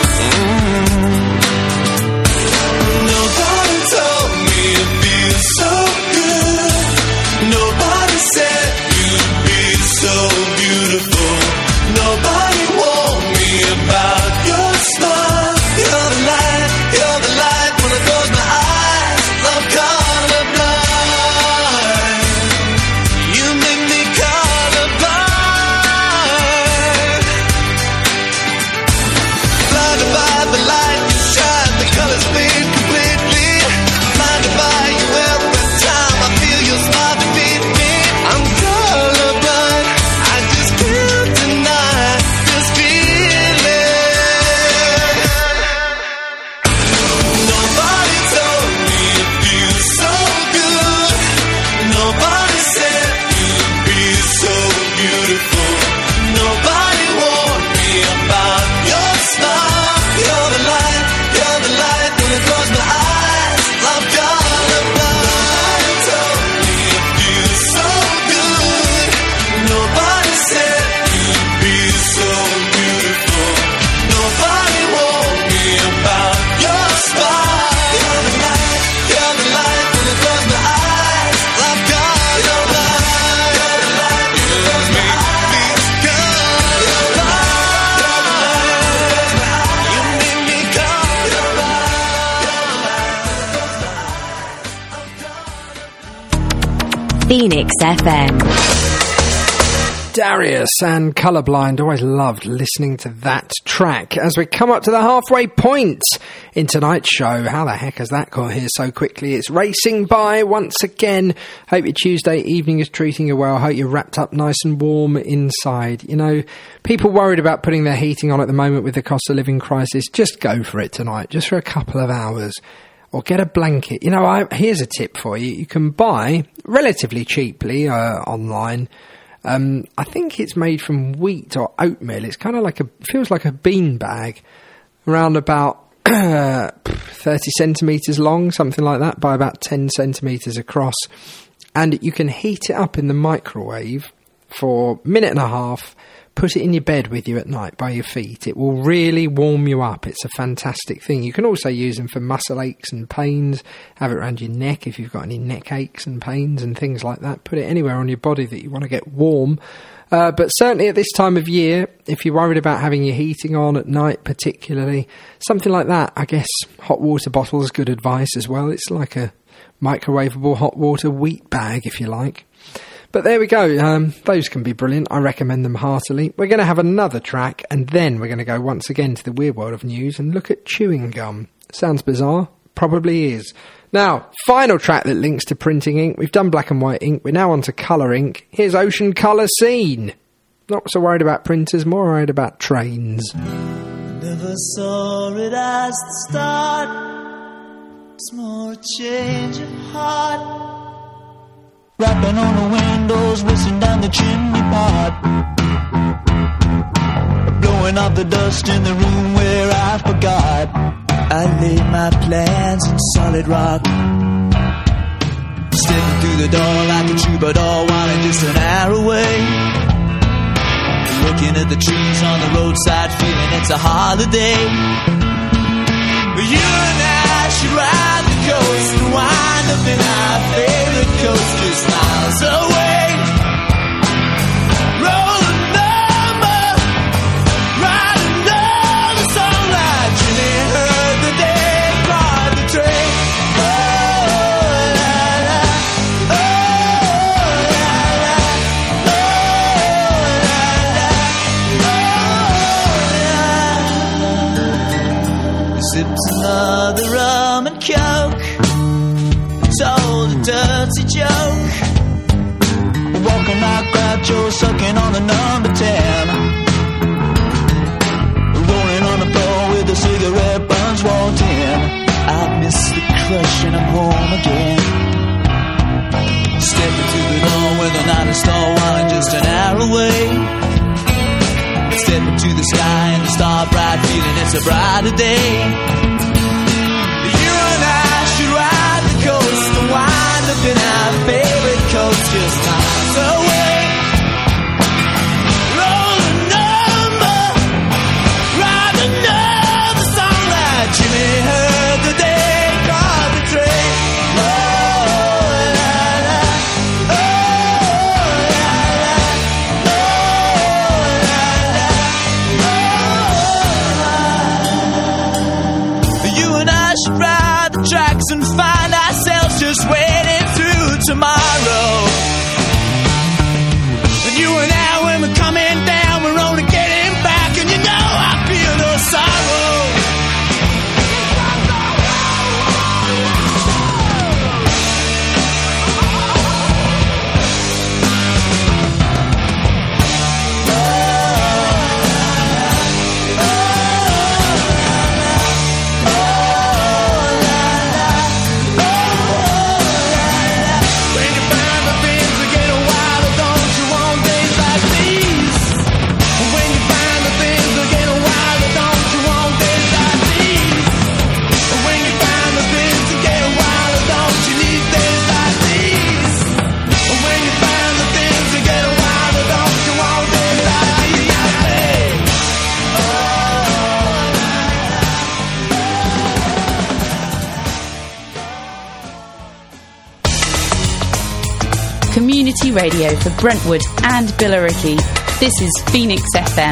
Nobody told me it feels so good. Nobody said you'd be so beautiful. Nobody warned me about your smile. You're the light when I close my eyes. I'm colorblind. You make me colorblind. Blinded by the light you shine, the colors fade completely. Blinded by you every time I feel your smile defeat me. I'm colorblind, I just can't deny this feeling. Nobody told me it feels so good. Nobody said you'd be so beautiful. Nobody warned me about your smile. You're the light when I close my eyes. I'm colorblind. Nobody told me it feels so good. Nobody said you'd be so beautiful. Nobody warned me about your smile. You're the light when I close my eyes. I'm colorblind. You're the light when I close my eyes. Colorblind. You make me colorblind. Phoenix FM. Darius and Colourblind. Always loved listening to that track. As we come up to the halfway point in tonight's show, how the heck has that got here so quickly? It's racing by once again. Hope your Tuesday evening is treating you well. Hope you're wrapped up nice and warm inside. You know, people worried about putting their heating on at the moment with the cost of living crisis. Just go for it tonight, just for a couple of hours. Or get a blanket. You know, here's a tip for you. You can buy relatively cheaply online. I think it's made from wheat or oatmeal. It's kind of feels like a bean bag, around about 30 centimetres long, something like that, by about 10 centimetres across. And you can heat it up in the microwave for a minute and a half, put it in your bed with you at night by your feet. It will really warm you up. It's a fantastic thing. You can also use them for muscle aches and pains. Have it around your neck if you've got any neck aches and pains and things like that. Put it anywhere on your body that you want to get warm. But certainly at this time of year, if you're worried about having your heating on at night particularly, something like that, I guess hot water bottle is good advice as well. It's like a microwavable hot water wheat bag, if you like. But there we go. Those can be brilliant. I recommend them heartily. We're going to have another track, and then we're going to go once again to the weird world of news and look at chewing gum. Sounds bizarre? Probably is. Now, final track that links to printing ink. We've done black and white ink. We're now on to colour ink. Here's Ocean Colour Scene. Not so worried about printers, more worried about trains. Never saw it as the start. It's more a change of heart. Rapping on the windows, whistling down the chimney pot. Blowing up the dust in the room where I forgot. I laid my plans in solid rock. Stepping through the door like a troubadour, wanting just an hour away. Looking at the trees on the roadside, feeling it's a holiday. You and I should ride the coast and wind up in our favorite coast just miles away. Roll a number, ride another song like Jimmy heard the day, caught the train. Oh, la la, oh, la la, oh, la la, oh, la. Sips another rum and coke, told a dirty joke. Walking like Groucho, sucking on the number 10. Rolling on the floor with a cigarette, buns walked in. I miss the crush and I'm home again. Stepping through the door with a night store wine just an hour away. Stepping to the sky and the star bright, feeling it's a brighter day. You and I should ride the coast and wind up in our favorite coast just miles away. Roll a number, ride another song like Jimmy heard the day, caught the train. Oh, la la, oh, la la, oh, la la, oh, la. You and I should ride the tracks and find ourselves just waiting through tomorrow. And you and I, when we're coming down, we're only getting back, and you know I feel no sorrow. When you find the things that get wilder, don't you want days like these? When you find the things that get wilder, don't you want days like these? When you find the things that get wilder, don't you need days like these? When you find the things that get wilder, don't you want days like these? Community radio for Brentwood and Billericay. This is Phoenix FM.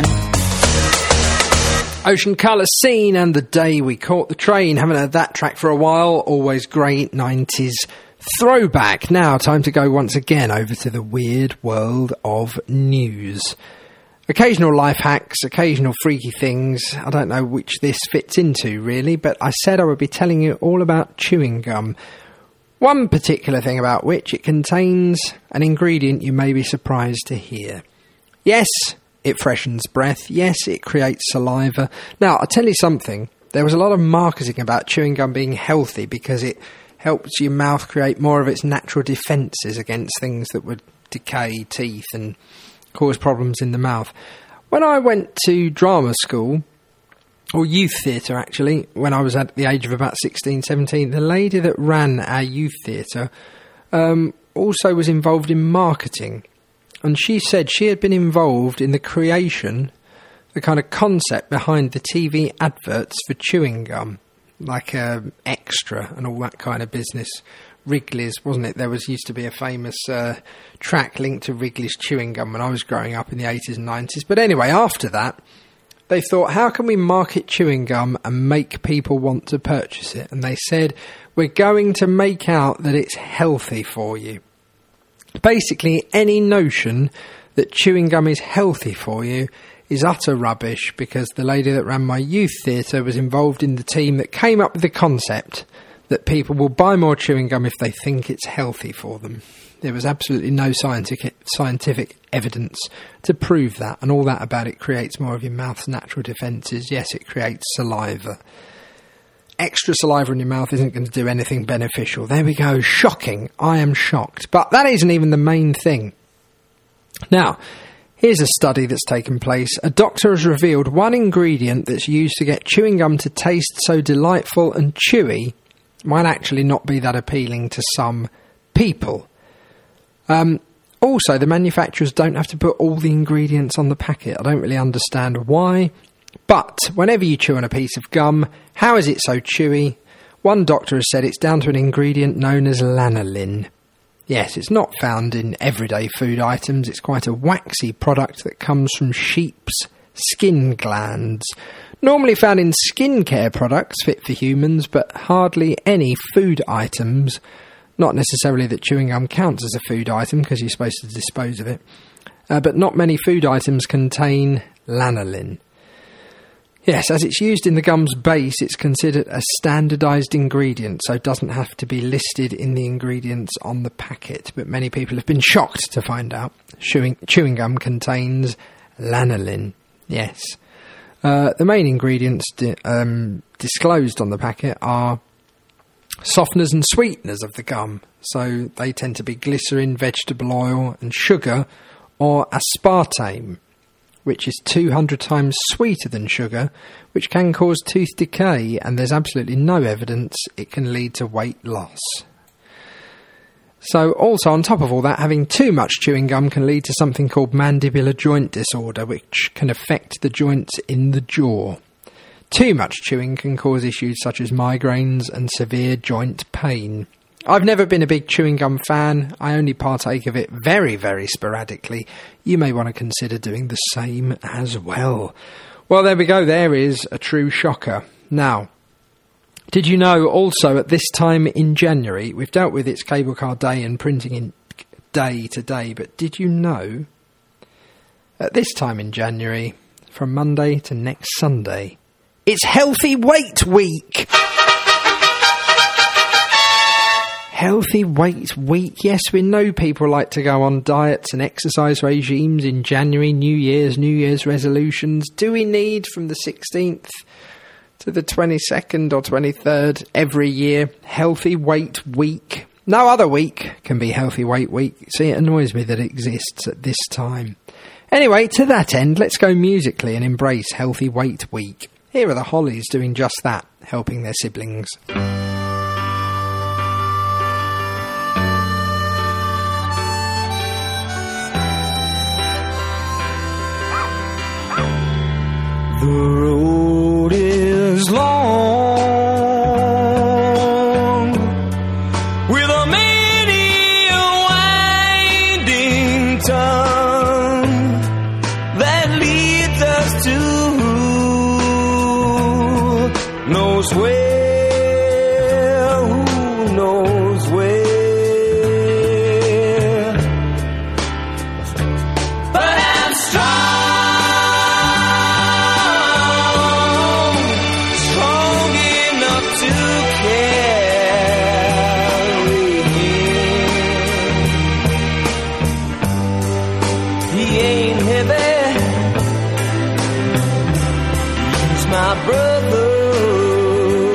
Ocean Colour Scene and The Day We Caught the Train. Haven't heard that track for a while. Always great 90s throwback. Now, time to go once again over to the weird world of news. Occasional life hacks, occasional freaky things. I don't know which this fits into, really, but I said I would be telling you all about chewing gum. One particular thing about which it contains an ingredient you may be surprised to hear. Yes, it freshens breath. Yes, it creates saliva. Now, I'll tell you something. There was a lot of marketing about chewing gum being healthy because it helps your mouth create more of its natural defences against things that would decay teeth and cause problems in the mouth. When I went to drama school, or youth theatre actually, when I was at the age of about 16, 17, the lady that ran our youth theatre also was involved in marketing. and she said she had been involved in the creation, the kind of concept behind the TV adverts for chewing gum, like Extra and all that kind of business. Wrigley's, wasn't it? There used to be a famous track linked to Wrigley's chewing gum when I was growing up in the 80s and 90s. But anyway, after that, they thought, how can we market chewing gum and make people want to purchase it? And they said, we're going to make out that it's healthy for you. Basically, any notion that chewing gum is healthy for you is utter rubbish, because the lady that ran my youth theatre was involved in the team that came up with the concept that people will buy more chewing gum if they think it's healthy for them. There was absolutely no scientific evidence to prove that, and all that about it creates more of your mouth's natural defences. Yes, it creates saliva. Extra saliva in your mouth isn't going to do anything beneficial. There we go. Shocking. I am shocked. But that isn't even the main thing. Now, here's a study that's taken place. A doctor has revealed one ingredient that's used to get chewing gum to taste so delightful and chewy might actually not be that appealing to some people. Also, the manufacturers don't have to put all the ingredients on the packet. I don't really understand why. But whenever you chew on a piece of gum, how is it so chewy? One doctor has said it's down to an ingredient known as lanolin. Yes, it's not found in everyday food items. It's quite a waxy product that comes from sheep's skin glands. Normally found in skincare products fit for humans, but hardly any food items. Not necessarily that chewing gum counts as a food item, because you're supposed to dispose of it. But not many food items contain lanolin. Yes, as it's used in the gum's base, it's considered a standardised ingredient, so it doesn't have to be listed in the ingredients on the packet. But many people have been shocked to find out chewing gum contains lanolin. Yes. The main ingredients disclosed on the packet are softeners and sweeteners of the gum. So they tend to be glycerin, vegetable oil and sugar, or aspartame, which is 200 times sweeter than sugar, which can cause tooth decay, and there's absolutely no evidence it can lead to weight loss. So also on top of all that, having too much chewing gum can lead to something called mandibular joint disorder, which can affect the joints in the jaw. Too much chewing can cause issues such as migraines and severe joint pain. I've never been a big chewing gum fan. I only partake of it very, very sporadically. You may want to consider doing the same as well. Well, there we go. There is a true shocker. Now, did you know also at this time in January, we've dealt with its cable car day and printing in day to day, but did you know at this time in January, from Monday to next Sunday, it's Healthy Weight Week? Healthy Weight Week. Yes, we know people like to go on diets and exercise regimes in January, New Year's resolutions. Do we need from the 16th to the 22nd or 23rd every year Healthy Weight Week? No other week can be Healthy Weight Week. See, it annoys me that it exists at this time. Anyway, to that end, let's go musically and embrace Healthy Weight Week. Here are the Hollies doing just that, helping their siblings. The road is long, with a many winding tongue that leads us to knows where, who knows where. But I'm strong. My brother,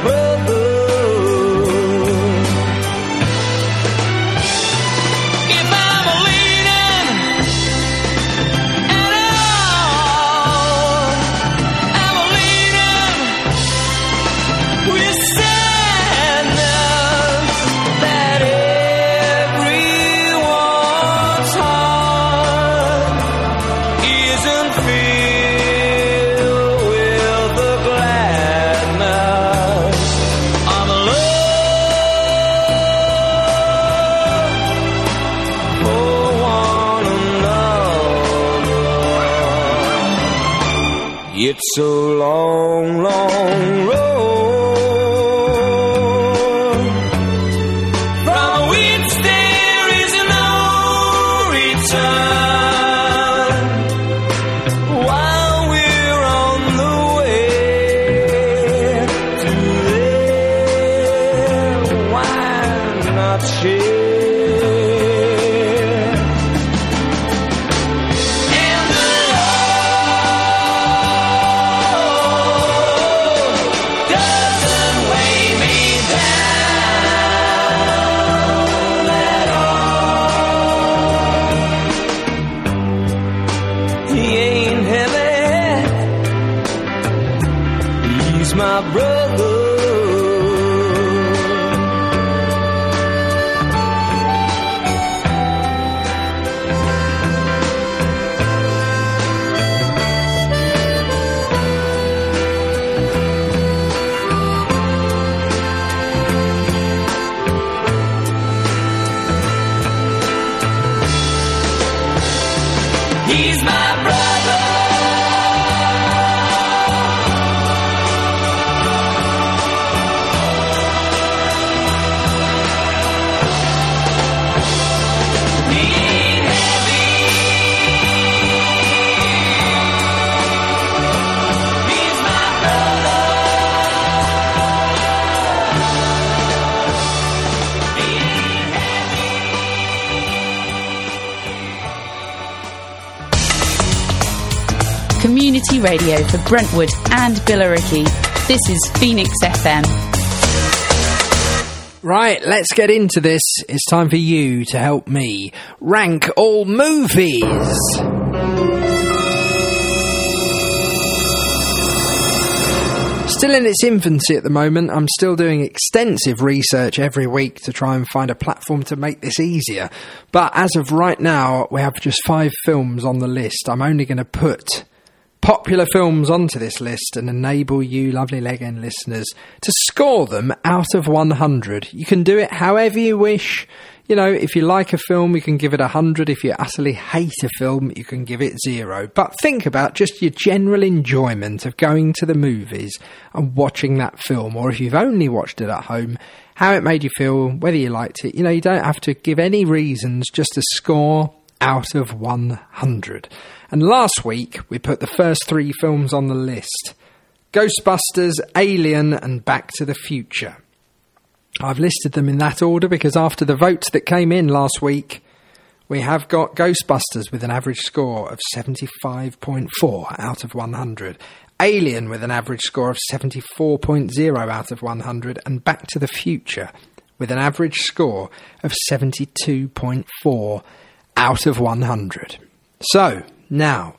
brother. If I'm leaning at all, I'm leaning with sadness that everyone's heart isn't filled with the gladness of love for one another. It's a long, long road from which there is no return. While we're on the way to there, why not share? And the Lord doesn't weigh me down at all. He ain't heavy, he's my brother. He's my brother. He ain't heavy. He's my brother. He ain't Community radio for Brentwood and Billericay. This is Phoenix FM. Right, let's get into this. It's time for you to help me rank all movies. Still in its infancy at the moment. I'm still doing extensive research every week to try and find a platform to make this easier. But as of right now, we have just 5 films on the list. I'm only going to put popular films onto this list and enable you lovely leg end listeners to score them out of 100. You can do it however you wish. You know, if you like a film, you can give it 100. If you utterly hate a film, you can give it 0. But think about just your general enjoyment of going to the movies and watching that film, or if you've only watched it at home, how it made you feel, whether you liked it. You know, you don't have to give any reasons, just a score out of 100. And last week, we put the first 3 films on the list: Ghostbusters, Alien, and Back to the Future. I've listed them in that order because after the votes that came in last week, we have got Ghostbusters with an average score of 75.4 out of 100, Alien with an average score of 74.0 out of 100, and Back to the Future with an average score of 72.4 out of 100. So, now,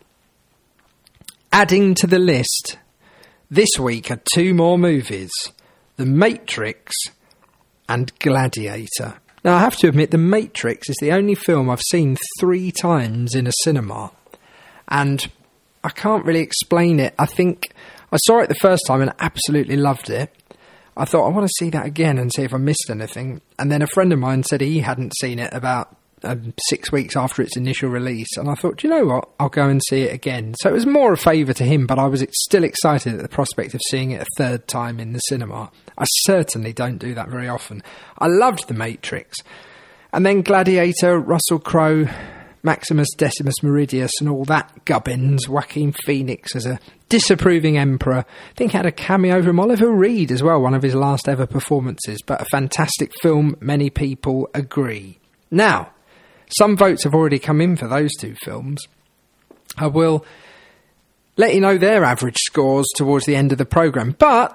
adding to the list, this week are 2 more movies: The Matrix and Gladiator. Now, I have to admit, The Matrix is the only film I've seen 3 times in a cinema, and I can't really explain it. I think I saw it the first time and absolutely loved it. I thought, I want to see that again and see if I missed anything. And then a friend of mine said he hadn't seen it about 6 weeks after its initial release, and I thought, do you know what, I'll go and see it again. So it was more a favour to him, but I was still excited at the prospect of seeing it a 3rd time in the cinema. I certainly don't do that very often. I loved The Matrix. And then Gladiator, Russell Crowe, Maximus Decimus Meridius and all that gubbins, Joaquin Phoenix as a disapproving emperor. I think had a cameo from Oliver Reed as well, one of his last ever performances, but a fantastic film, many people agree. Now, some votes have already come in for those 2 films. I will let you know their average scores towards the end of the programme, but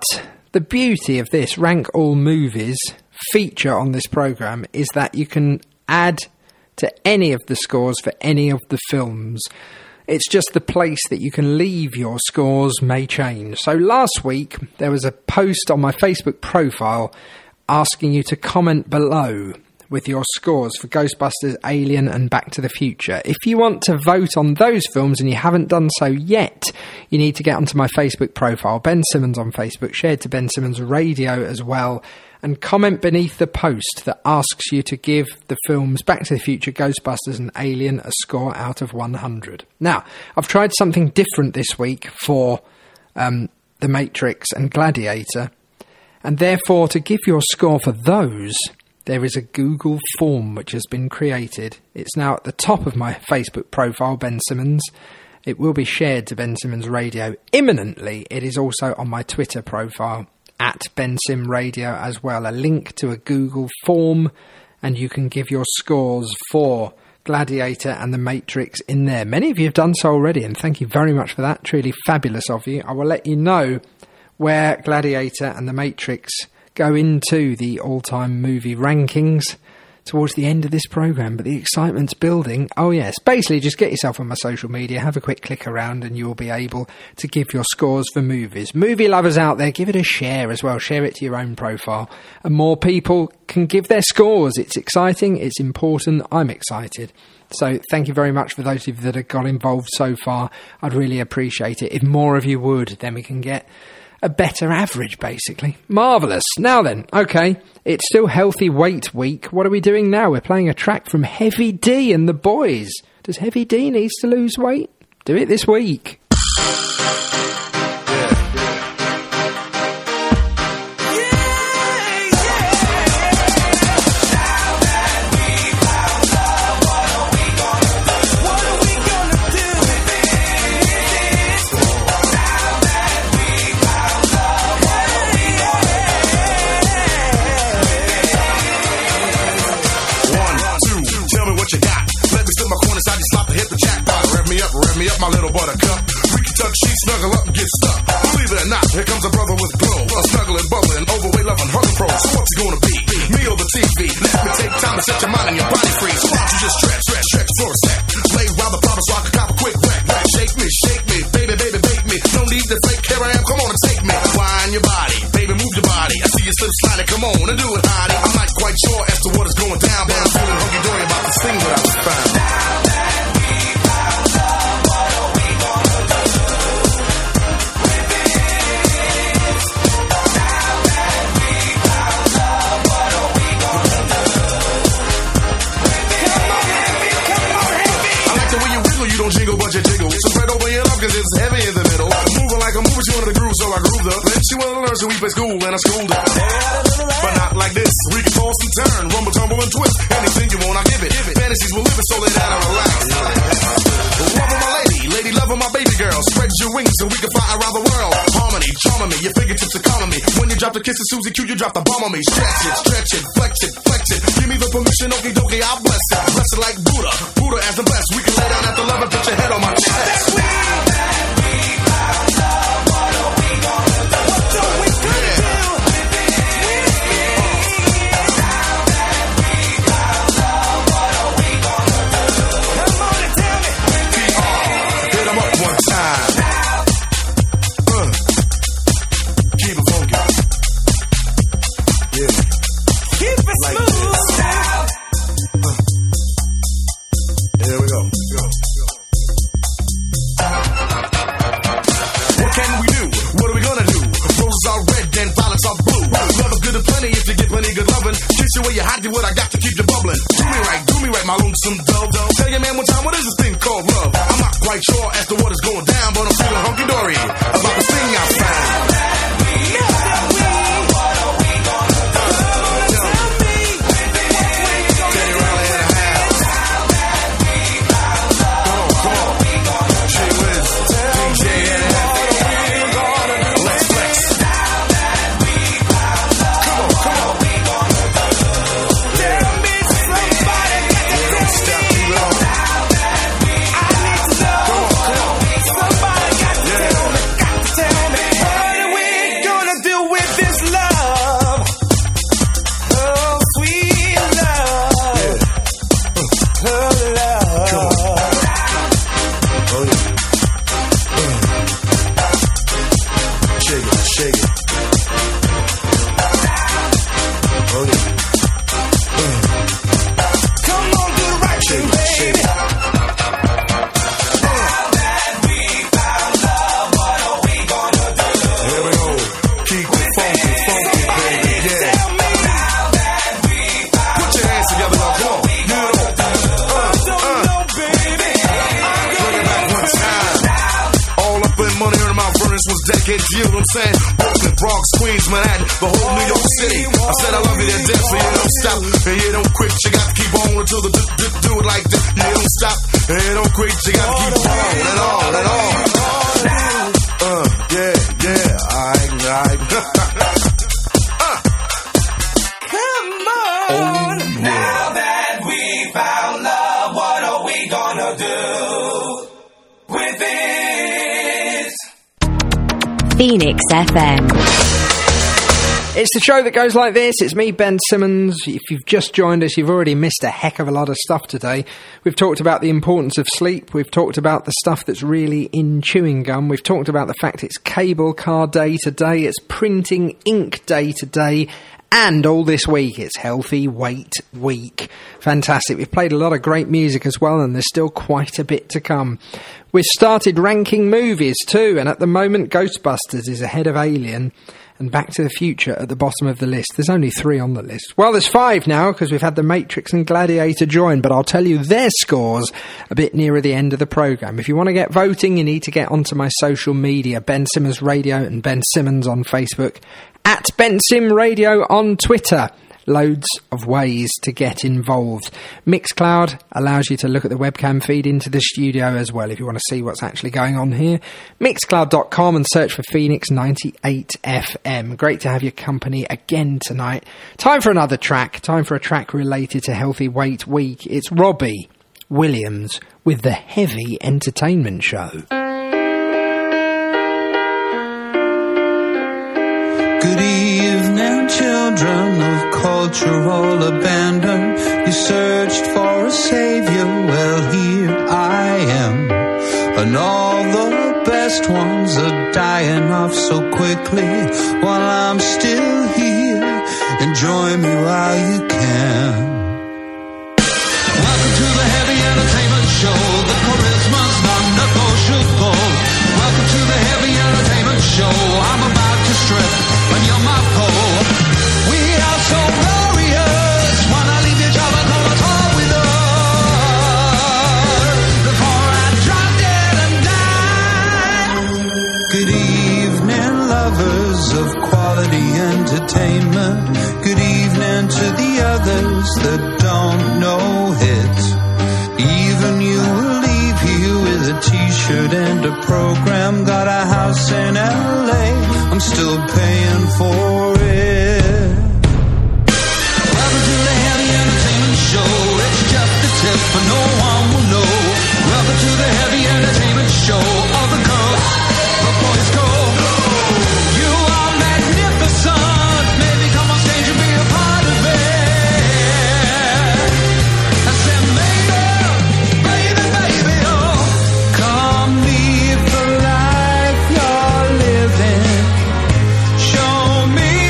The beauty of this Rank All Movies feature on this programme is that you can add to any of the scores for any of the films. It's just the place that you can leave your scores may change. So last week, there was a post on my Facebook profile asking you to comment below with your scores for Ghostbusters, Alien and Back to the Future. If you want to vote on those films and you haven't done so yet, you need to get onto my Facebook profile, Ben Simmons on Facebook, shared to Ben Simmons Radio as well, and comment beneath the post that asks you to give the films Back to the Future, Ghostbusters and Alien a score out of 100. Now, I've tried something different this week for The Matrix and Gladiator, and therefore to give your score for those, there is a Google form which has been created. It's now at the top of my Facebook profile, Ben Simmons. It will be shared to Ben Simmons Radio imminently. It is also on my Twitter profile, at Ben Sim Radio as well. A link to a Google form, and you can give your scores for Gladiator and The Matrix in there. Many of you have done so already, and thank you very much for that. Truly fabulous of you. I will let you know where Gladiator and The Matrix go into the all-time movie rankings towards the end of this programme, but the excitement's building. Oh yes, basically just get yourself on my social media, have a quick click around, and you'll be able to give your scores for movies. Movie lovers out there, give it a share as well. Share it to your own profile, and more people can give their scores. It's exciting, it's important, I'm excited. So thank you very much for those of you that have got involved so far. I'd really appreciate it. If more of you would, then we can get a better average, basically. Marvellous. Now then, okay, it's still Healthy Weight Week. What are we doing now? We're playing a track from Heavy D and the Boys. Does Heavy D need to lose weight? Do it this week. Me up, my little buttercup. We can tuck sheets, snuggle up and get stuck. Believe it or not, here comes a brother with glow. A snuggling, bubbling, overweight, loving, hugging pro. So what's it gonna be? Me or the TV? Let me take time to set your mind and your body free. So why don't you just stretch for a sec? Lay round the powder so I can cop a quick wreck. Shake me, baby, bake me. No need to fake, here I am, come on and take me. Wind your body, baby, move your body. I see you slip sliding, come on and do it, hottie. I'm not quite sure as to what is going down, but I'm feeling hunky-dory about this thing that I was found. Jingle, but you jiggle. So spread over your love, cause it's heavy in the middle. Moving like a movie, she wanted to groove, so I grooved her. Then she wanted to learn, so we play school, and I schooled her. But not like this. We can toss and turn, rumble, tumble, and twist. Anything you want, I give it. Fantasies will live it, so lay down and relax. Love of my lady, love of my baby girl. Spread your wings, so we can fly around the world. Harmony, charming me, your fingertips are calling me. When you drop the kiss of Susie Q, you drop the bomb on me. Stretch it, flex it. Give me the permission, okie dokie, I'll bless it. Bless it like Buddha as the best. We can lay down at the love and put your head on my chest. What I got to keep you bubbling. Do me right, my lonesome dove. Tell your man one time, what is this thing called love? I'm not quite sure as to what is going down, but I'm feeling hunky-dory about the thing I found. Come on. Queens, Manhattan, the whole New York City. I said I love you to death, so you don't stop and you don't quit. You got to keep on until the do it like this. You don't stop and you don't quit. You got to keep on and on and on. Yeah, alright. Come on. Now that we found love, what are we gonna do with it? Phoenix FM. It's the show that goes like this. It's me, Ben Simmons. If you've just joined us, you've already missed a heck of a lot of stuff today. We've talked about the importance of sleep. We've talked about the stuff that's really in chewing gum. We've talked about the fact it's cable car day today. It's printing ink day today. And all this week, it's Healthy Weight Week. Fantastic. We've played a lot of great music as well, and there's still quite a bit to come. We've started ranking movies too, and at the moment, Ghostbusters is ahead of Alien and Back to the Future at the bottom of the list. There's only 3 on the list. Well, there's 5 now, because we've had The Matrix and Gladiator join, but I'll tell you their scores a bit nearer the end of the programme. If you want to get voting, you need to get onto my social media, Ben Simmons Radio and Ben Simmons on Facebook, at Ben Sim Radio on Twitter. Loads of ways to get involved. Mixcloud allows you to look at the webcam feed into the studio as well if you want to see what's actually going on here. Mixcloud.com and search for Phoenix 98 FM. Great to have your company again tonight. Time for another track. Time for a track related to Healthy Weight Week. It's Robbie Williams with the Heavy Entertainment Show. Good evening, children of cultural abandon. You searched for a savior, well here I am. And all the best ones are dying off so quickly while I'm still here. Enjoy me while you can. Welcome to the Heavy Entertainment Show. The charisma's non-negotiable. Welcome to the Heavy Entertainment Show. I'm about to strip when you're my pole. We are so glorious. Wanna leave each other, come on talk with us before I drop dead and die. Good evening, lovers of quality entertainment. Good evening to the others that don't know it. Even you will leave here with a t-shirt and a program. Got a house in LA, I'm still paying for it. Welcome to the Heavy Entertainment Show. It's just a tip, but no one will know. Welcome to the Heavy Entertainment Show. All the girls, the boys go. You are magnificent. Maybe come on stage and be a part of it. I said, baby, oh, come live the life you're living. Show me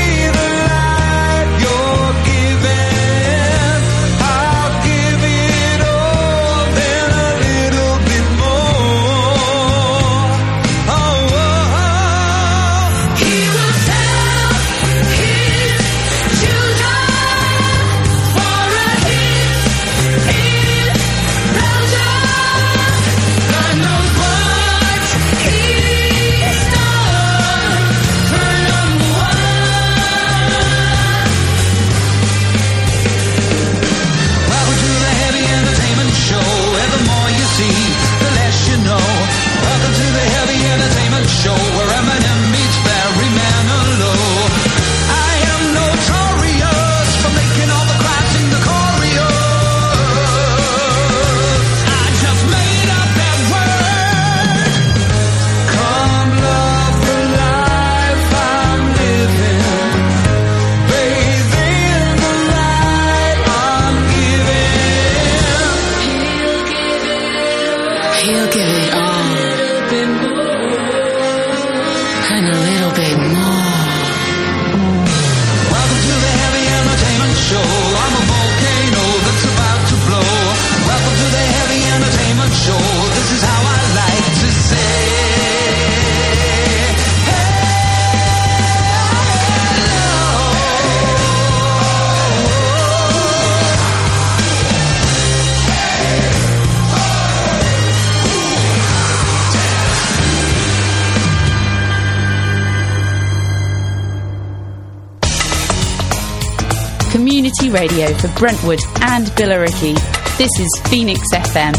community radio for Brentwood and Billericay. This is Phoenix FM.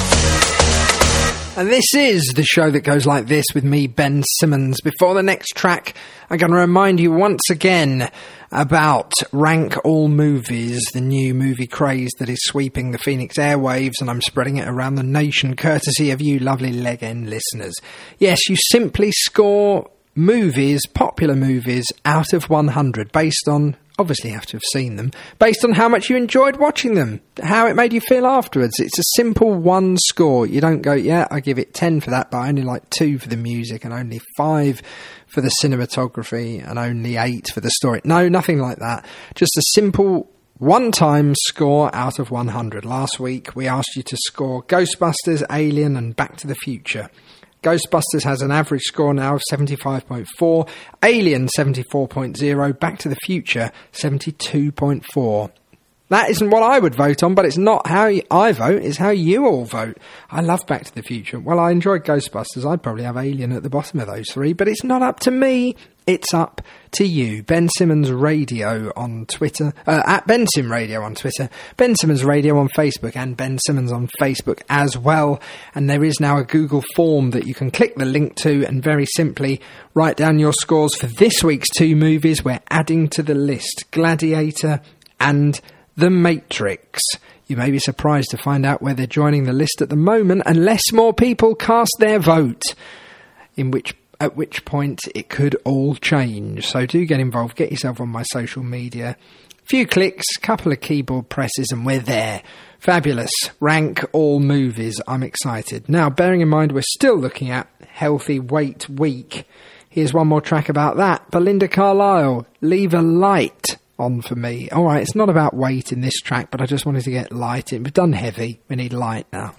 And this is the show that goes like this with me, Ben Simmons. Before the next track, I'm going to remind you once again about Rank All Movies, the new movie craze that is sweeping the Phoenix airwaves, and I'm spreading it around the nation courtesy of you lovely leg end listeners. Yes, you simply score movies, popular movies, out of 100 based on, obviously you have to have seen them, based on how much you enjoyed watching them, how it made you feel afterwards. It's a simple one score. You don't go, yeah, I give it 10 for that, but I only like 2 for the music and only 5 for the cinematography and only 8 for the story. No, nothing like that. Just a simple one-time score out of 100. Last week we asked you to score Ghostbusters, Alien and Back to the Future. Ghostbusters has an average score now of 75.4, Alien 74.0, Back to the Future 72.4. That isn't what I would vote on, but it's not how I vote, it's how you all vote. I love Back to the Future. Well, I enjoyed Ghostbusters. I'd probably have Alien at the bottom of those 3, but it's not up to me. It's up to you. Ben Simmons Radio on Twitter, at Ben Sim Radio on Twitter, Ben Simmons Radio on Facebook, and Ben Simmons on Facebook as well. And there is now a Google form that you can click the link to and very simply write down your scores for this week's 2 movies we're adding to the list, Gladiator and The Matrix. You may be surprised to find out where they're joining the list at the moment, unless more people cast their vote, at which point it could all change. So do get involved, get yourself on my social media. Few clicks, couple of keyboard presses, and we're there. Fabulous. Rank All Movies. I'm excited. Now, bearing in mind we're still looking at Healthy Weight Week, here's one more track about that. Belinda Carlisle, Leave a Light on for me. Alright, it's not about weight in this track, but I just wanted to get light in. We've done heavy, we need light now.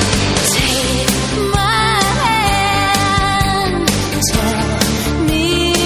Me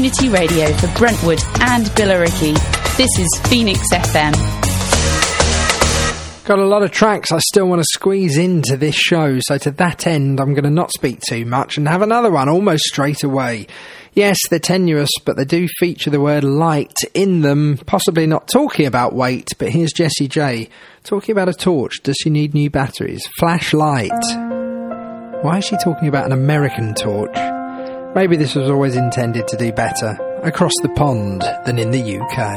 community radio for Brentwood and Billericay. This is Phoenix FM. Got a lot of tracks I still want to squeeze into this show, so to that end I'm going to not speak too much and have another one almost straight away. Yes, they're tenuous, but they do feature the word light in them, possibly not talking about weight, but here's Jessie J talking about a torch. Does she need new batteries? Flashlight. Why is she talking about an American torch? Maybe this was always intended to do better across the pond than in the UK.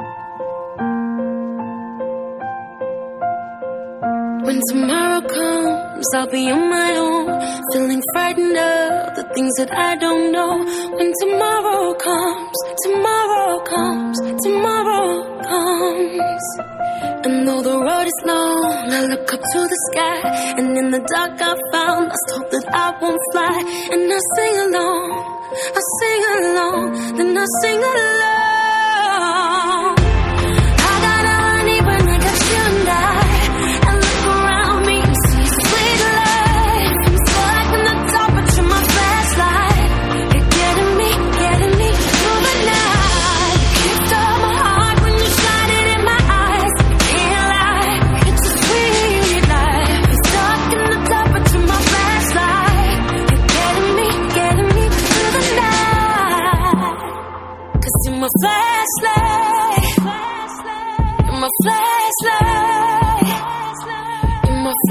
When tomorrow comes, I'll be on my own, feeling frightened of the things that I don't know. When tomorrow comes, tomorrow comes, tomorrow comes. And though the road is long, I look up to the sky, and in the dark I found lost hope that I won't fly. And I sing along, then I sing along. I got all I need when I got you and I. My flashlight, you're my flashlight, you're my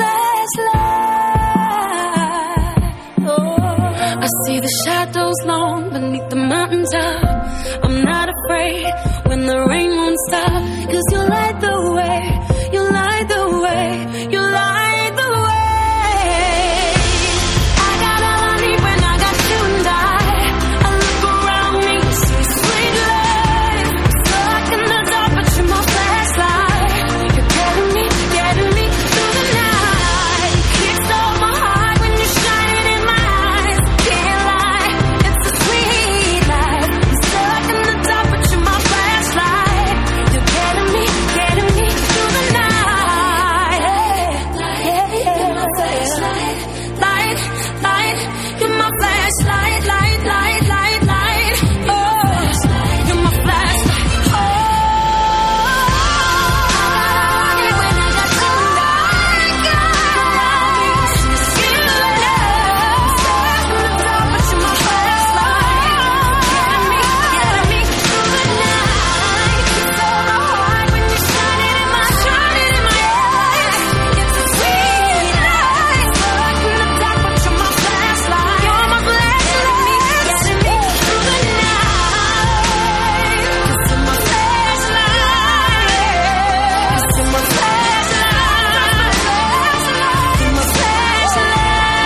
flashlight. Oh, I see the shadows long beneath the mountaintop. I'm not afraid when the rain won't stop, 'cause you light the way, you light the way, you light the way. I got all I need when I got you and I look around me, see sweet life. Stuck in the dark, but you're my flashlight. You're getting me through the night. Kickstart my heart when you shine it in my eyes. Can't lie, it's a sweet life. Stuck in the dark, but you're my flashlight. You're getting me through the night. You're my flashlight, light, light. You're my flashlight, light, light, light, light. Oh, you're my flashlight. Oh, when I got you and I see love. Stuck in the dark, but you're my flashlight. Getting me through the night. It's all my heart when you shine it in my eyes. It's a sweet life. Stuck in the dark, but you're my flashlight. You're my flashlight. Getting me through the night. 'Cause you're my flashlight. 'Cause you're my flashlight. You're my flashlight.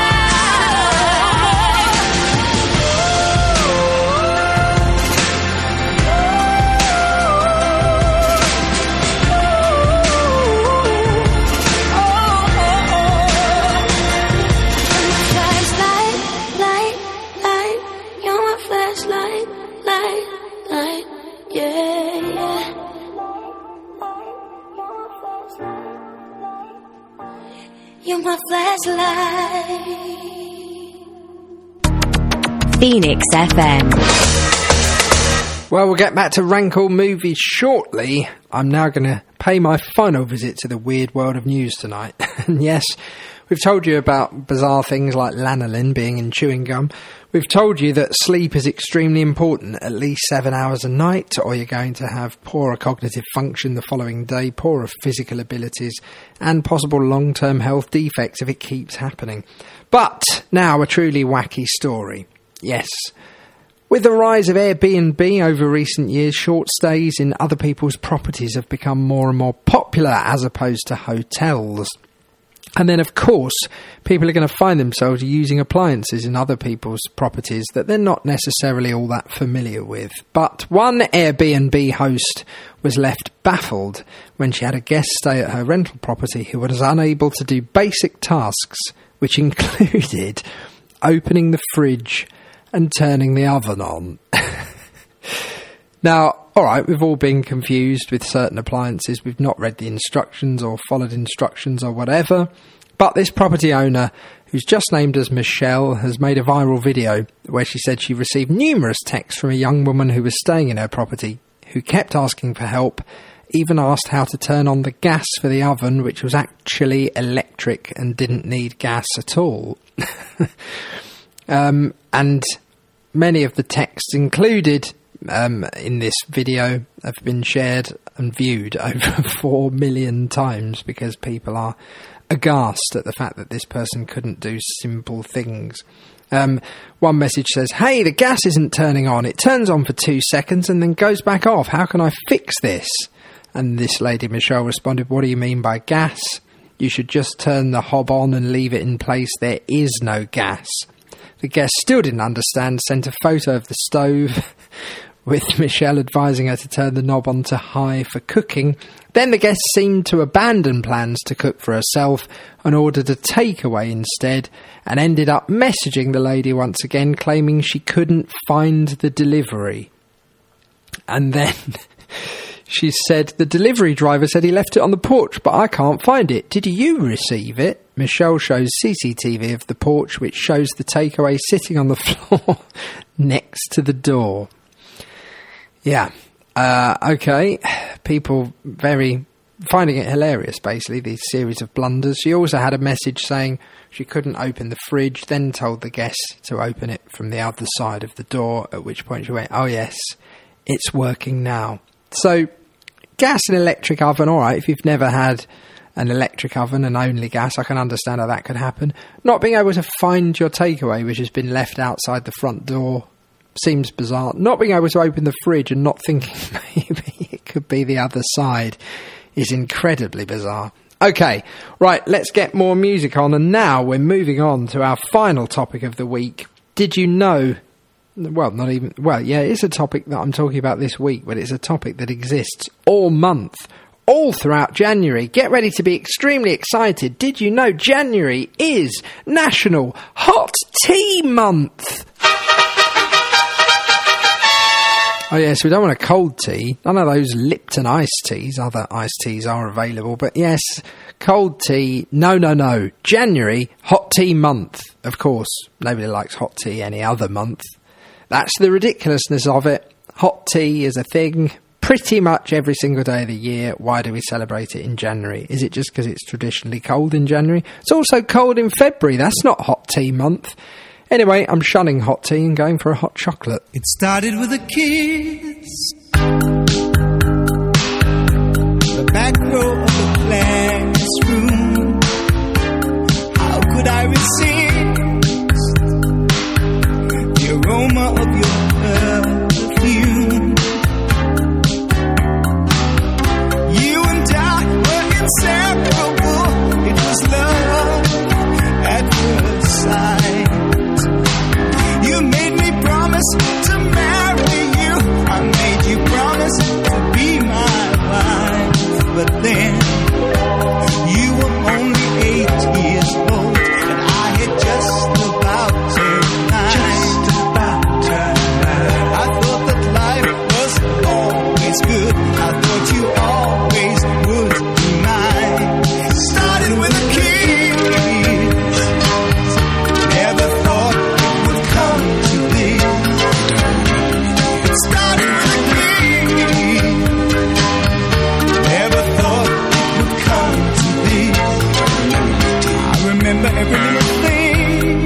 Flashlight, light, light. You're my flashlight, light, light. Yeah, yeah. You're my flashlight. Phoenix FM. Well, we'll get back to Rankle movies shortly. I'm now going to pay my final visit to the weird world of news tonight. And yes, we've told you about bizarre things like lanolin being in chewing gum. We've told you that sleep is extremely important, at least 7 hours a night, or you're going to have poorer cognitive function the following day, poorer physical abilities, and possible long-term health defects if it keeps happening. But now a truly wacky story. Yes. With the rise of Airbnb over recent years, short stays in other people's properties have become more and more popular as opposed to hotels. And then, of course, people are going to find themselves using appliances in other people's properties that they're not necessarily all that familiar with. But one Airbnb host was left baffled when she had a guest stay at her rental property who was unable to do basic tasks, which included opening the fridge and turning the oven on. Now, alright, we've all been confused with certain appliances. We've not read the instructions or followed instructions or whatever. But this property owner, who's just named as Michelle, has made a viral video where she said she received numerous texts from a young woman who was staying in her property, who kept asking for help, even asked how to turn on the gas for the oven, which was actually electric and didn't need gas at all. And many of the texts included in this video have been shared and viewed over 4 million times because people are aghast at the fact that this person couldn't do simple things. One message says, "Hey, the gas isn't turning on. It turns on for 2 seconds and then goes back off. How can I fix this?" And this lady, Michelle, responded, "What do you mean by gas? You should just turn the hob on and leave it in place. There is no gas." The guest still didn't understand, sent a photo of the stove with Michelle advising her to turn the knob on to high for cooking. Then the guest seemed to abandon plans to cook for herself and ordered a takeaway instead, and ended up messaging the lady once again, claiming she couldn't find the delivery. And then she said, "The delivery driver said he left it on the porch, but I can't find it. Did you receive it?" Michelle shows CCTV of the porch, which shows the takeaway sitting on the floor next to the door. Yeah. Okay. People finding it hilarious, basically, these series of blunders. She also had a message saying she couldn't open the fridge, then told the guest to open it from the other side of the door, at which point she went, "Oh yes, it's working now." So, gas and electric oven, alright, if you've never had an electric oven and only gas, I can understand how that could happen. Not being able to find your takeaway, which has been left outside the front door, seems bizarre. Not being able to open the fridge and not thinking maybe it could be the other side is incredibly bizarre. Okay, right, let's get more music on, and now we're moving on to our final topic of the week. Did you know... it's a topic that I'm talking about this week, but it's a topic that exists all month, all throughout January. Get ready to be extremely excited. Did you know January is National Hot Tea Month? Oh yes, we don't want a cold tea. None of those Lipton iced teas. Other iced teas are available, but yes, cold tea. No. January, Hot Tea Month. Of course, nobody likes hot tea any other month. That's the ridiculousness of it. Hot tea is a thing pretty much every single day of the year. Why do we celebrate it in January? Is it just because it's traditionally cold in January? It's also cold in February. That's not Hot Tea Month. Anyway, I'm shunning hot tea and going for a hot chocolate. It started with a kiss. The back row of the classroom. How could I resist the aroma of your perfume? You and I were inseparable. It was love at first sight. You made me promise to marry you. I made you promise to be my wife. But then you were only 8 years old, and I had just about turned 9. I thought that life was always good. I thought you always would be mine. Started with a kiss. Never thought it would come to this. Started with a kiss. Never thought it would come to this. I remember every little thing,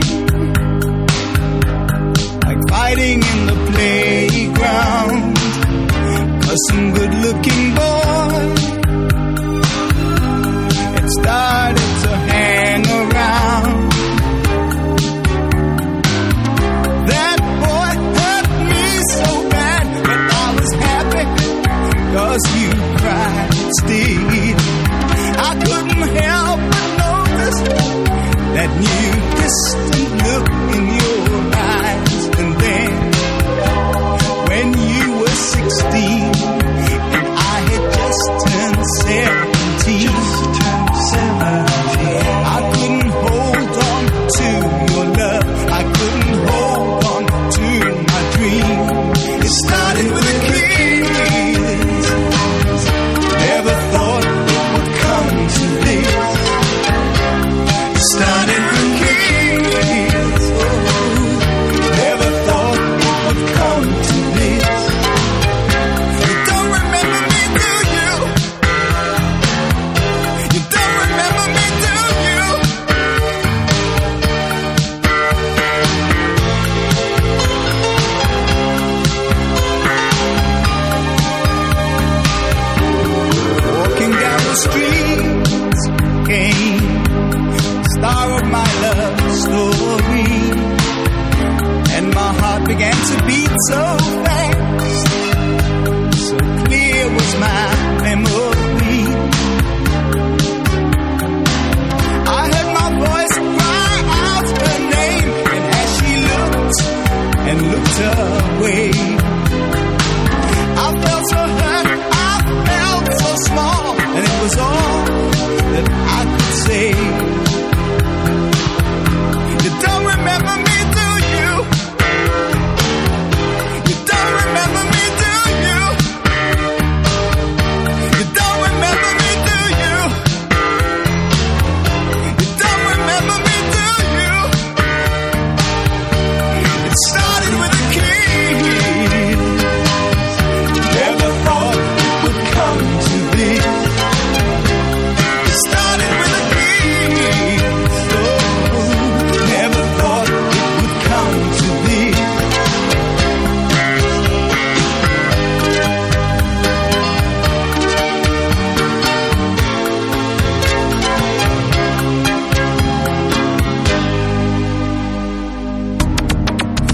like fighting in the playground, 'cause some good-looking boy had started to hang around. That boy hurt me so bad, but I was happy 'cause you cried still. I couldn't help but notice that new distant look in your eyes. And then when you were 16 and I had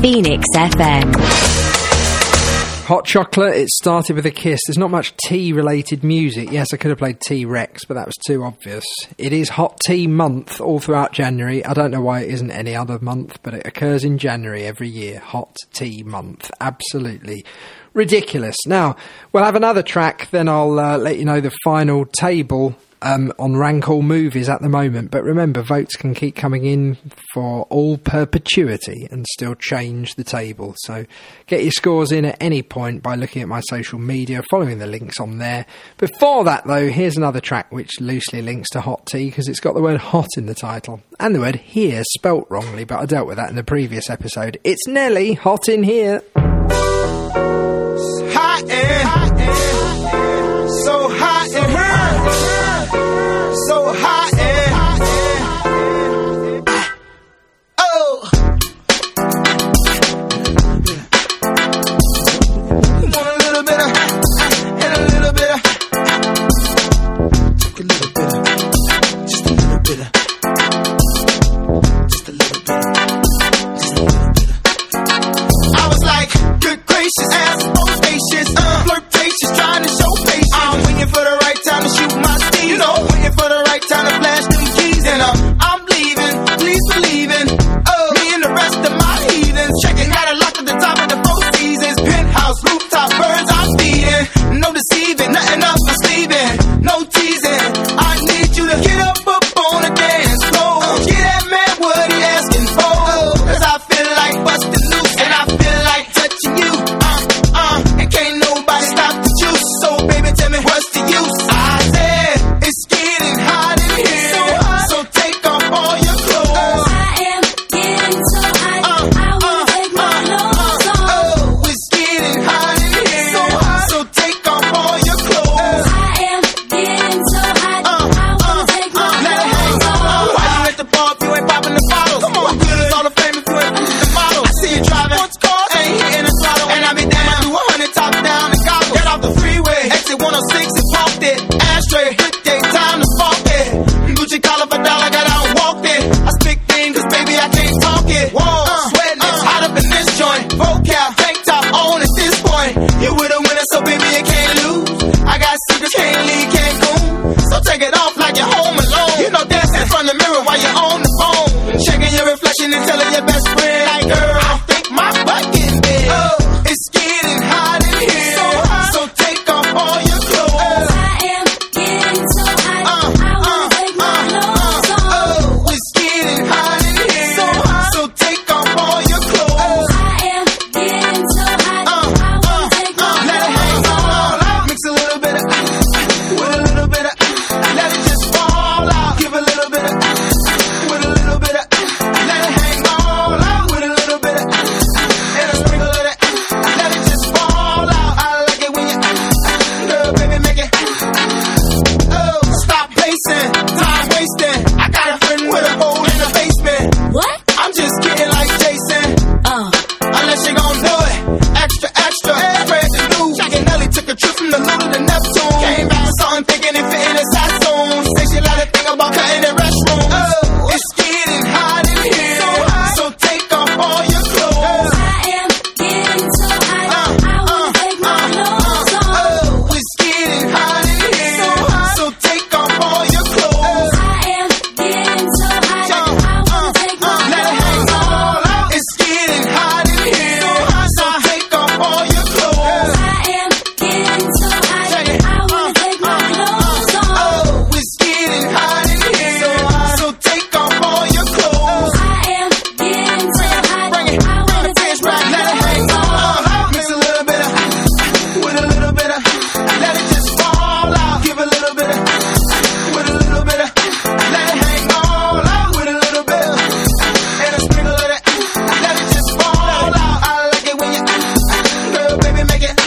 Phoenix FM. Hot Chocolate, it started with a kiss. There's not much tea-related music. Yes, I could have played T-Rex, but that was too obvious. It is Hot Tea Month all throughout January. I don't know why it isn't any other month, but it occurs in January every year. Hot Tea Month. Absolutely ridiculous. Now, we'll have another track, then I'll let you know the final table on Rank All Movies at the moment. But remember, votes can keep coming in for all perpetuity and still change the table. So get your scores in at any point by looking at my social media, following the links on there. Before that, though, here's another track which loosely links to hot tea because it's got the word hot in the title. And the word here spelt wrongly, but I dealt with that in the previous episode. It's Nelly, Hot in Here. Hot in, so hot in here, so hot in. Oh, want a little bit of, and a little bit of, take a little bit of, just a little bit of, just a little bit of, just a little bit of. I was like, good gracious, ass on spacious, flirtatious, trying to show patience. I'm waiting for the right time to shoot my steam, you know, waiting for the right time to flash them keys, and I'm leaving, please believe in, me and the rest of my heathens, checking out a lock at the top of the Four Seasons, penthouse, rooftop, birds I'm feeding, no deceiving, nothing up my sleeving, no teasing, I need you to get up on the dance floor, get that man what he asking for, cause I feel like busting loose, and I feel like touching you, and can't nobody stop the juice, so baby tell me what's the use, I said, it's getting hot in here, so take off all your clothes, I am getting so hot, I wanna take my clothes off. oh, it's getting hot in here, so take off all your clothes, I am getting so hot, I wanna take my let it hang clothes on, off. why you at the bar if you ain't popping the bottles, come on, good is all the fame if you ain't the model, I see you driving, what's called, ain't hitting the throttle, and I be damn, I do 100 top down and gobble, get off the freeway, exit 106 and parked it, ashtray, hit day, time to spark it, Gucci collar for dollar, got out and walked it, I speak things cause baby I can't talk it, whoa, sweating, it's hot up in this joint, vocab, tank top on at this point, you with a winner so baby you can't lose, I got secrets, can't leave Cancun, so take it off like you're home alone, you know dance in front of the mirror while you're on the phone, checking your reflection and telling your best friend, like girl, I think my butt getting big, it's getting hot in here, so take off all your clothes, I am getting so hot, I wanna take my clothes off. oh, it's getting hot in here, so take off all your clothes, I am getting so hot, I wanna take my let it hang clothes off. on, mix a little bit of, with a little bit of, let it just fall out, give a little bit of, with a little bit of, let it hang all out, with a little bit of, and a sprinkle of it, let it just fall out, I like it when you, girl, baby, make it, oh, stop pacing, time wasting, I got a friend with a hole in the basement, What? I'm just kidding like Jason, unless you gon' do it, extra, extra, spread the news, Jack and Nelly took a trip from the Luna to Neptune, came back with something thinking it fit in his Saxon, say she let it think about cutting the restroom, oh, it's getting hot in here, so take off all your clothes, I am getting so hot, I wanna take my clothes off. oh, it's getting hot in here, so take off all your clothes, I am getting so hot, I wanna take my let it hang clothes off. all out, it's getting hot in here, so take off all your clothes, I am getting so hot, I wanna take my clothes off. oh, it's getting hot in here, so take off all your clothes, I am getting so hot, bring it, I wanna take my let it hang clothes off. all out, mix a little bit of, with a little bit of, let it just fall out, give a little bit of, with a little bit of, let it hang all out, with a little bit of, and a sprinkle of it, let it just fall out, I like it when you, girl, baby, make it,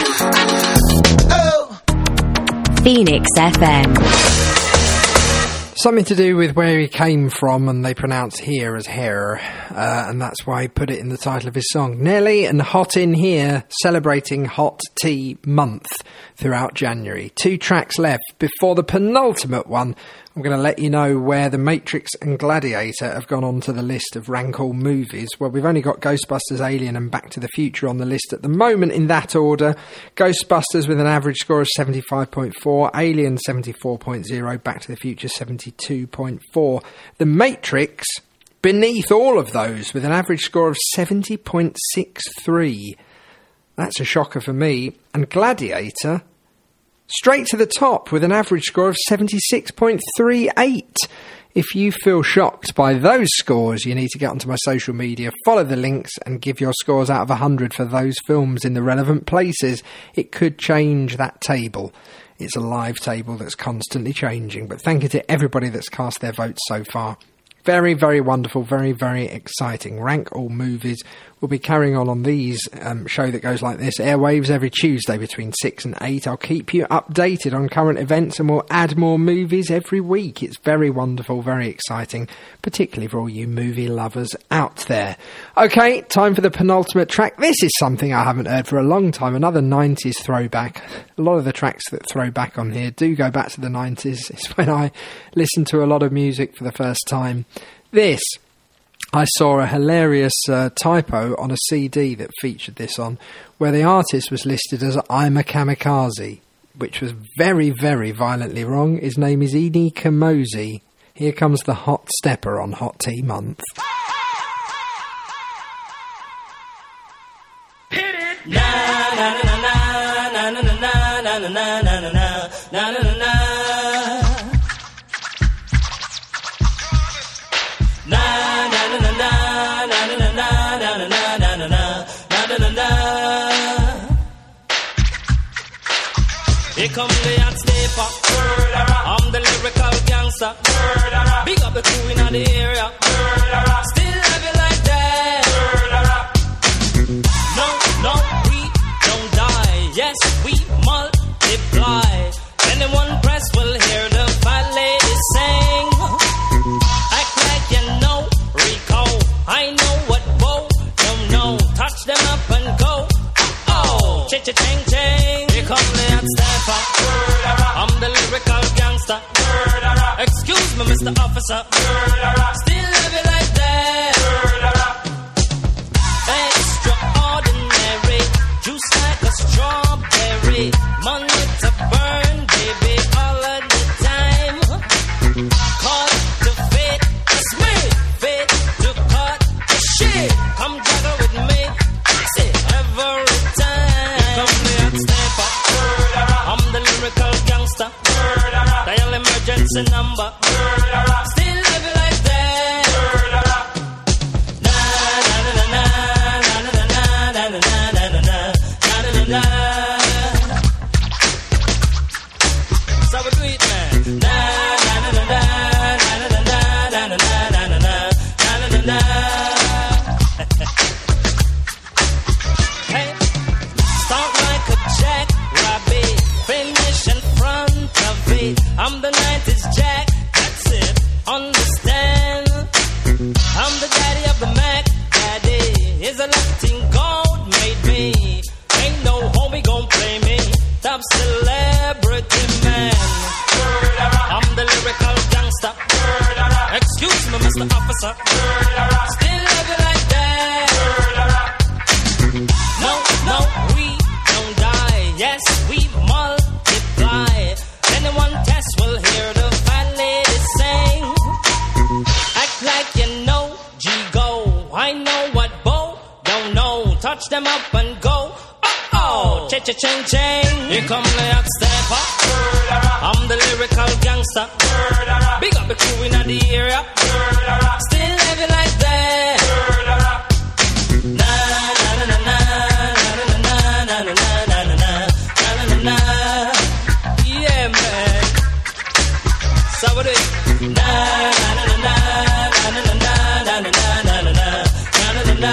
oh. Phoenix FM. Something to do with where he came from, and they pronounce here as hair, and that's why he put it in the title of his song. Nelly and Hot in Here, celebrating Hot Tea Month throughout January. 2 tracks left before the penultimate one, I'm going to let you know where The Matrix and Gladiator have gone onto the list of rank all movies. Well, we've only got Ghostbusters, Alien and Back to the Future on the list at the moment in that order. Ghostbusters with an average score of 75.4, Alien 74.0, Back to the Future 72.4. The Matrix beneath all of those with an average score of 70.63. That's a shocker for me. And Gladiator straight to the top with an average score of 76.38. If you feel shocked by those scores, you need to get onto my social media, follow the links and give your scores out of 100 for those films in the relevant places. It could change that table. It's a live table that's constantly changing. But thank you to everybody that's cast their votes so far. Very, very wonderful, very, very exciting. Rank all movies. We'll be carrying on these show that goes like this. Airwaves every Tuesday between 6 and 8. I'll keep you updated on current events and we'll add more movies every week. It's very wonderful, very exciting, particularly for all you movie lovers out there. Okay, time for the penultimate track. This is something I haven't heard for a long time. Another 90s throwback. A lot of the tracks that throw back on here do go back to the 90s. It's when I listen to a lot of music for the first time. This, I saw a hilarious typo on a CD that featured this on, where the artist was listed as I'm a Kamikaze, which was very, very violently wrong. His name is Eni Kamosi. Here comes the Hot Stepper on Hot Tea Month. Hit it! Na na na na na na na na na na na na na na na. Here come the hot stepper. I'm the lyrical gangster. Big up the crew in the area. Still have it like that. No, no, we don't die. Yes, we multiply. Anyone press will hear the fat lady sing. Act like you know Rico. I know what Bo don't know. Touch them up and go. Oh, cha-cha-ching-ching. Here come the hot stepper. I'm the lyrical gangster. Excuse me, Mr. Officer. Still live it like that. Extraordinary. Juice like a strawberry. Money to burn, baby, all of the time. Caught to fit, it's me. Fit to cut the shit. Come juggle with me. That's it, every time. Come here and step up. I'm the lyrical gangster. Dial emergency number. Still live it like that. Na na na na na na na na na na na na na. So we do it, man. Na na na na na na na na na na na na na. Hey, start like a jackrabbit, finish in front of it. I'm the 90s Jack, that's it, understand? I'm the daddy of the Mac, daddy is a Latin gold made me. Ain't no homie gon' play me, top celebrity man. I'm the lyrical gangster. Excuse me, Mr. Officer. Still love you like that. No, no, we don't die. Yes, we multiply. Anyone test will hear the fat lady sing. Act like you know G-Go. I know what Bo don't know. Touch them up and go. Oh, cha-cha-ching-ching. Here come the hot stepper. I'm the lyrical gangster. Big up the crew in the area. Still living like that. Na na na na na na na na na na na. Yeah, man. So what is na na na na na na na na na na.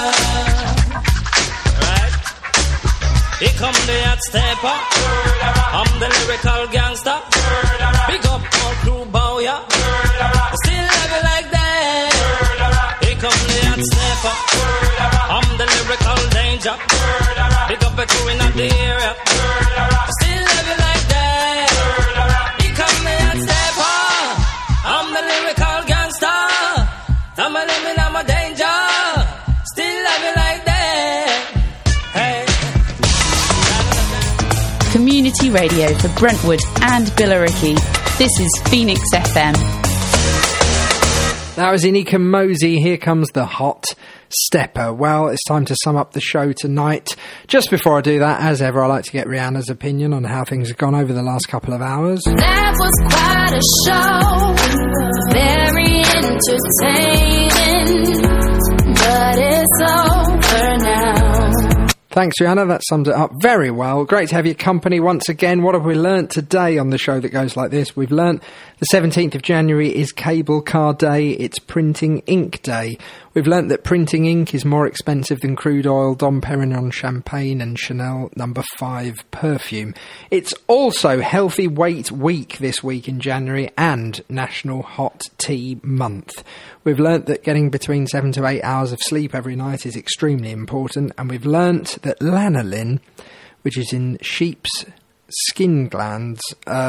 Right. Here come the hot stepper. I'm the lyrical gangster. Big up all crew bow ya. Still have it like that. Here come the hot stepper. I'm the lyrical danger. Big up the crew in the area. Still have it like that. Here come the hot stepper. community radio for Brentwood and Billericay. This is Phoenix FM. That was Inika Mosey. Here comes the hot stepper. Well, it's time to sum up the show tonight. Just before I do that, as ever, I like to get Rihanna's opinion on how things have gone over the last couple of hours. That was quite a show, very entertaining, but it's over now. Thanks, Rihanna. That sums it up very well. Great to have your company once again. What have we learnt today on the show that goes like this? We've learnt the 17th of January is Cable Car Day. It's Printing Ink Day. We've learnt that printing ink is more expensive than crude oil, Dom Perignon champagne and Chanel No. 5 perfume. It's also Healthy Weight Week this week in January and National Hot Tea Month. We've learnt that getting between 7 to 8 hours of sleep every night is extremely important, and we've learnt that lanolin, which is in sheep's skin glands,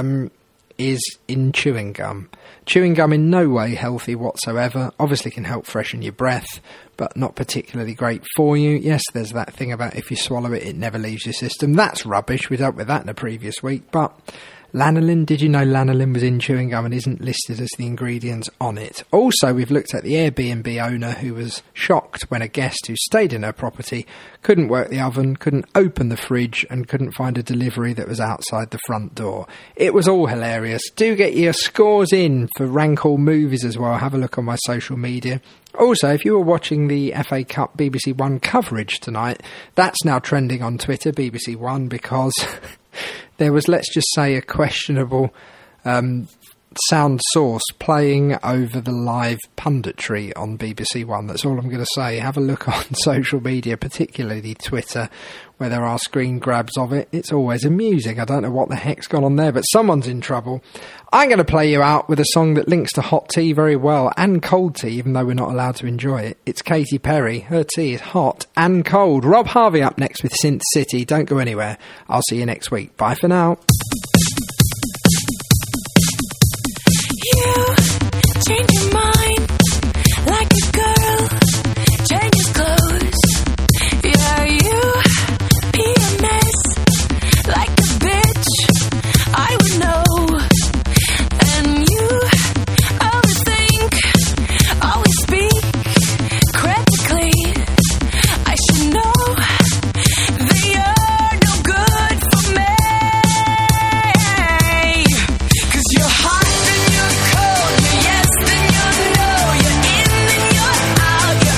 is in chewing gum. Chewing gum in no way healthy whatsoever. Obviously can help freshen your breath, but not particularly great for you. Yes, there's that thing about if you swallow it, it never leaves your system. That's rubbish. We dealt with that in a previous week. But lanolin, did you know lanolin was in chewing gum and isn't listed as the ingredients on it? Also, we've looked at the Airbnb owner who was shocked when a guest who stayed in her property couldn't work the oven, couldn't open the fridge, and couldn't find a delivery that was outside the front door. It was all hilarious. Do get your scores in for Rank All Movies as well. Have a look on my social media. Also, if you were watching the FA Cup BBC One coverage tonight, that's now trending on Twitter, BBC One, because there was, let's just say, a questionable sound source playing over the live punditry on BBC One. That's all I'm going to say. Have a look on social media, particularly Twitter, where there are screen grabs of it. It's always amusing. I don't know what the heck's gone on there, but someone's in trouble. I'm going to play you out with a song that links to hot tea very well, and cold tea, even though we're not allowed to enjoy it. It's Katy Perry. Her tea is hot and cold. Rob Harvey up next with Synth City. Don't go anywhere. I'll see you next week. Bye for now. You change your mind like a girl changes clothes. Yeah, you PMS like a bitch. I would know. And you always think, always speak critically. I should know that you're no good for me. 'Cause you're hot and you're cold, you're yes and you're no, you're in and you're out.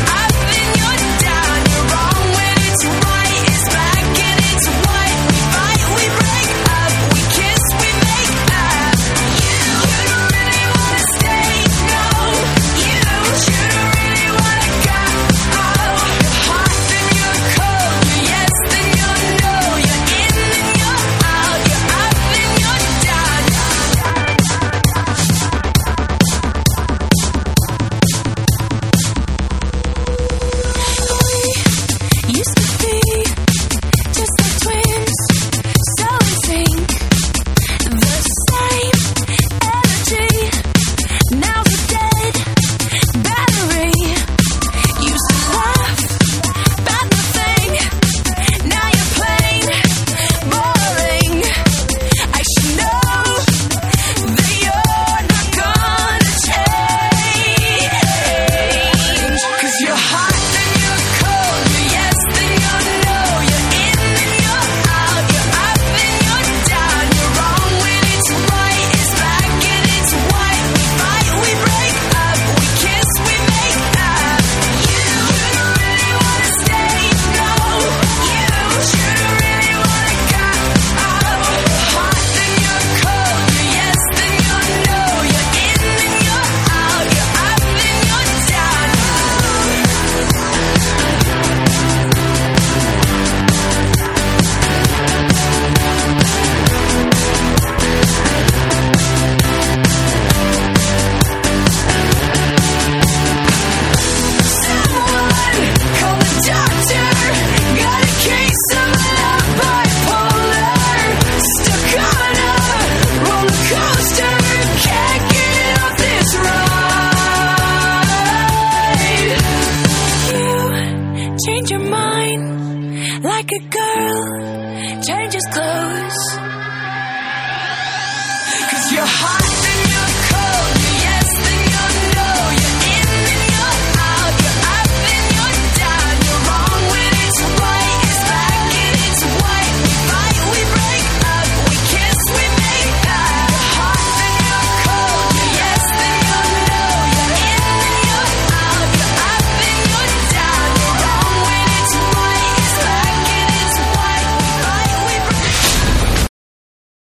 like a girl changes clothes. 'Cause you're hot.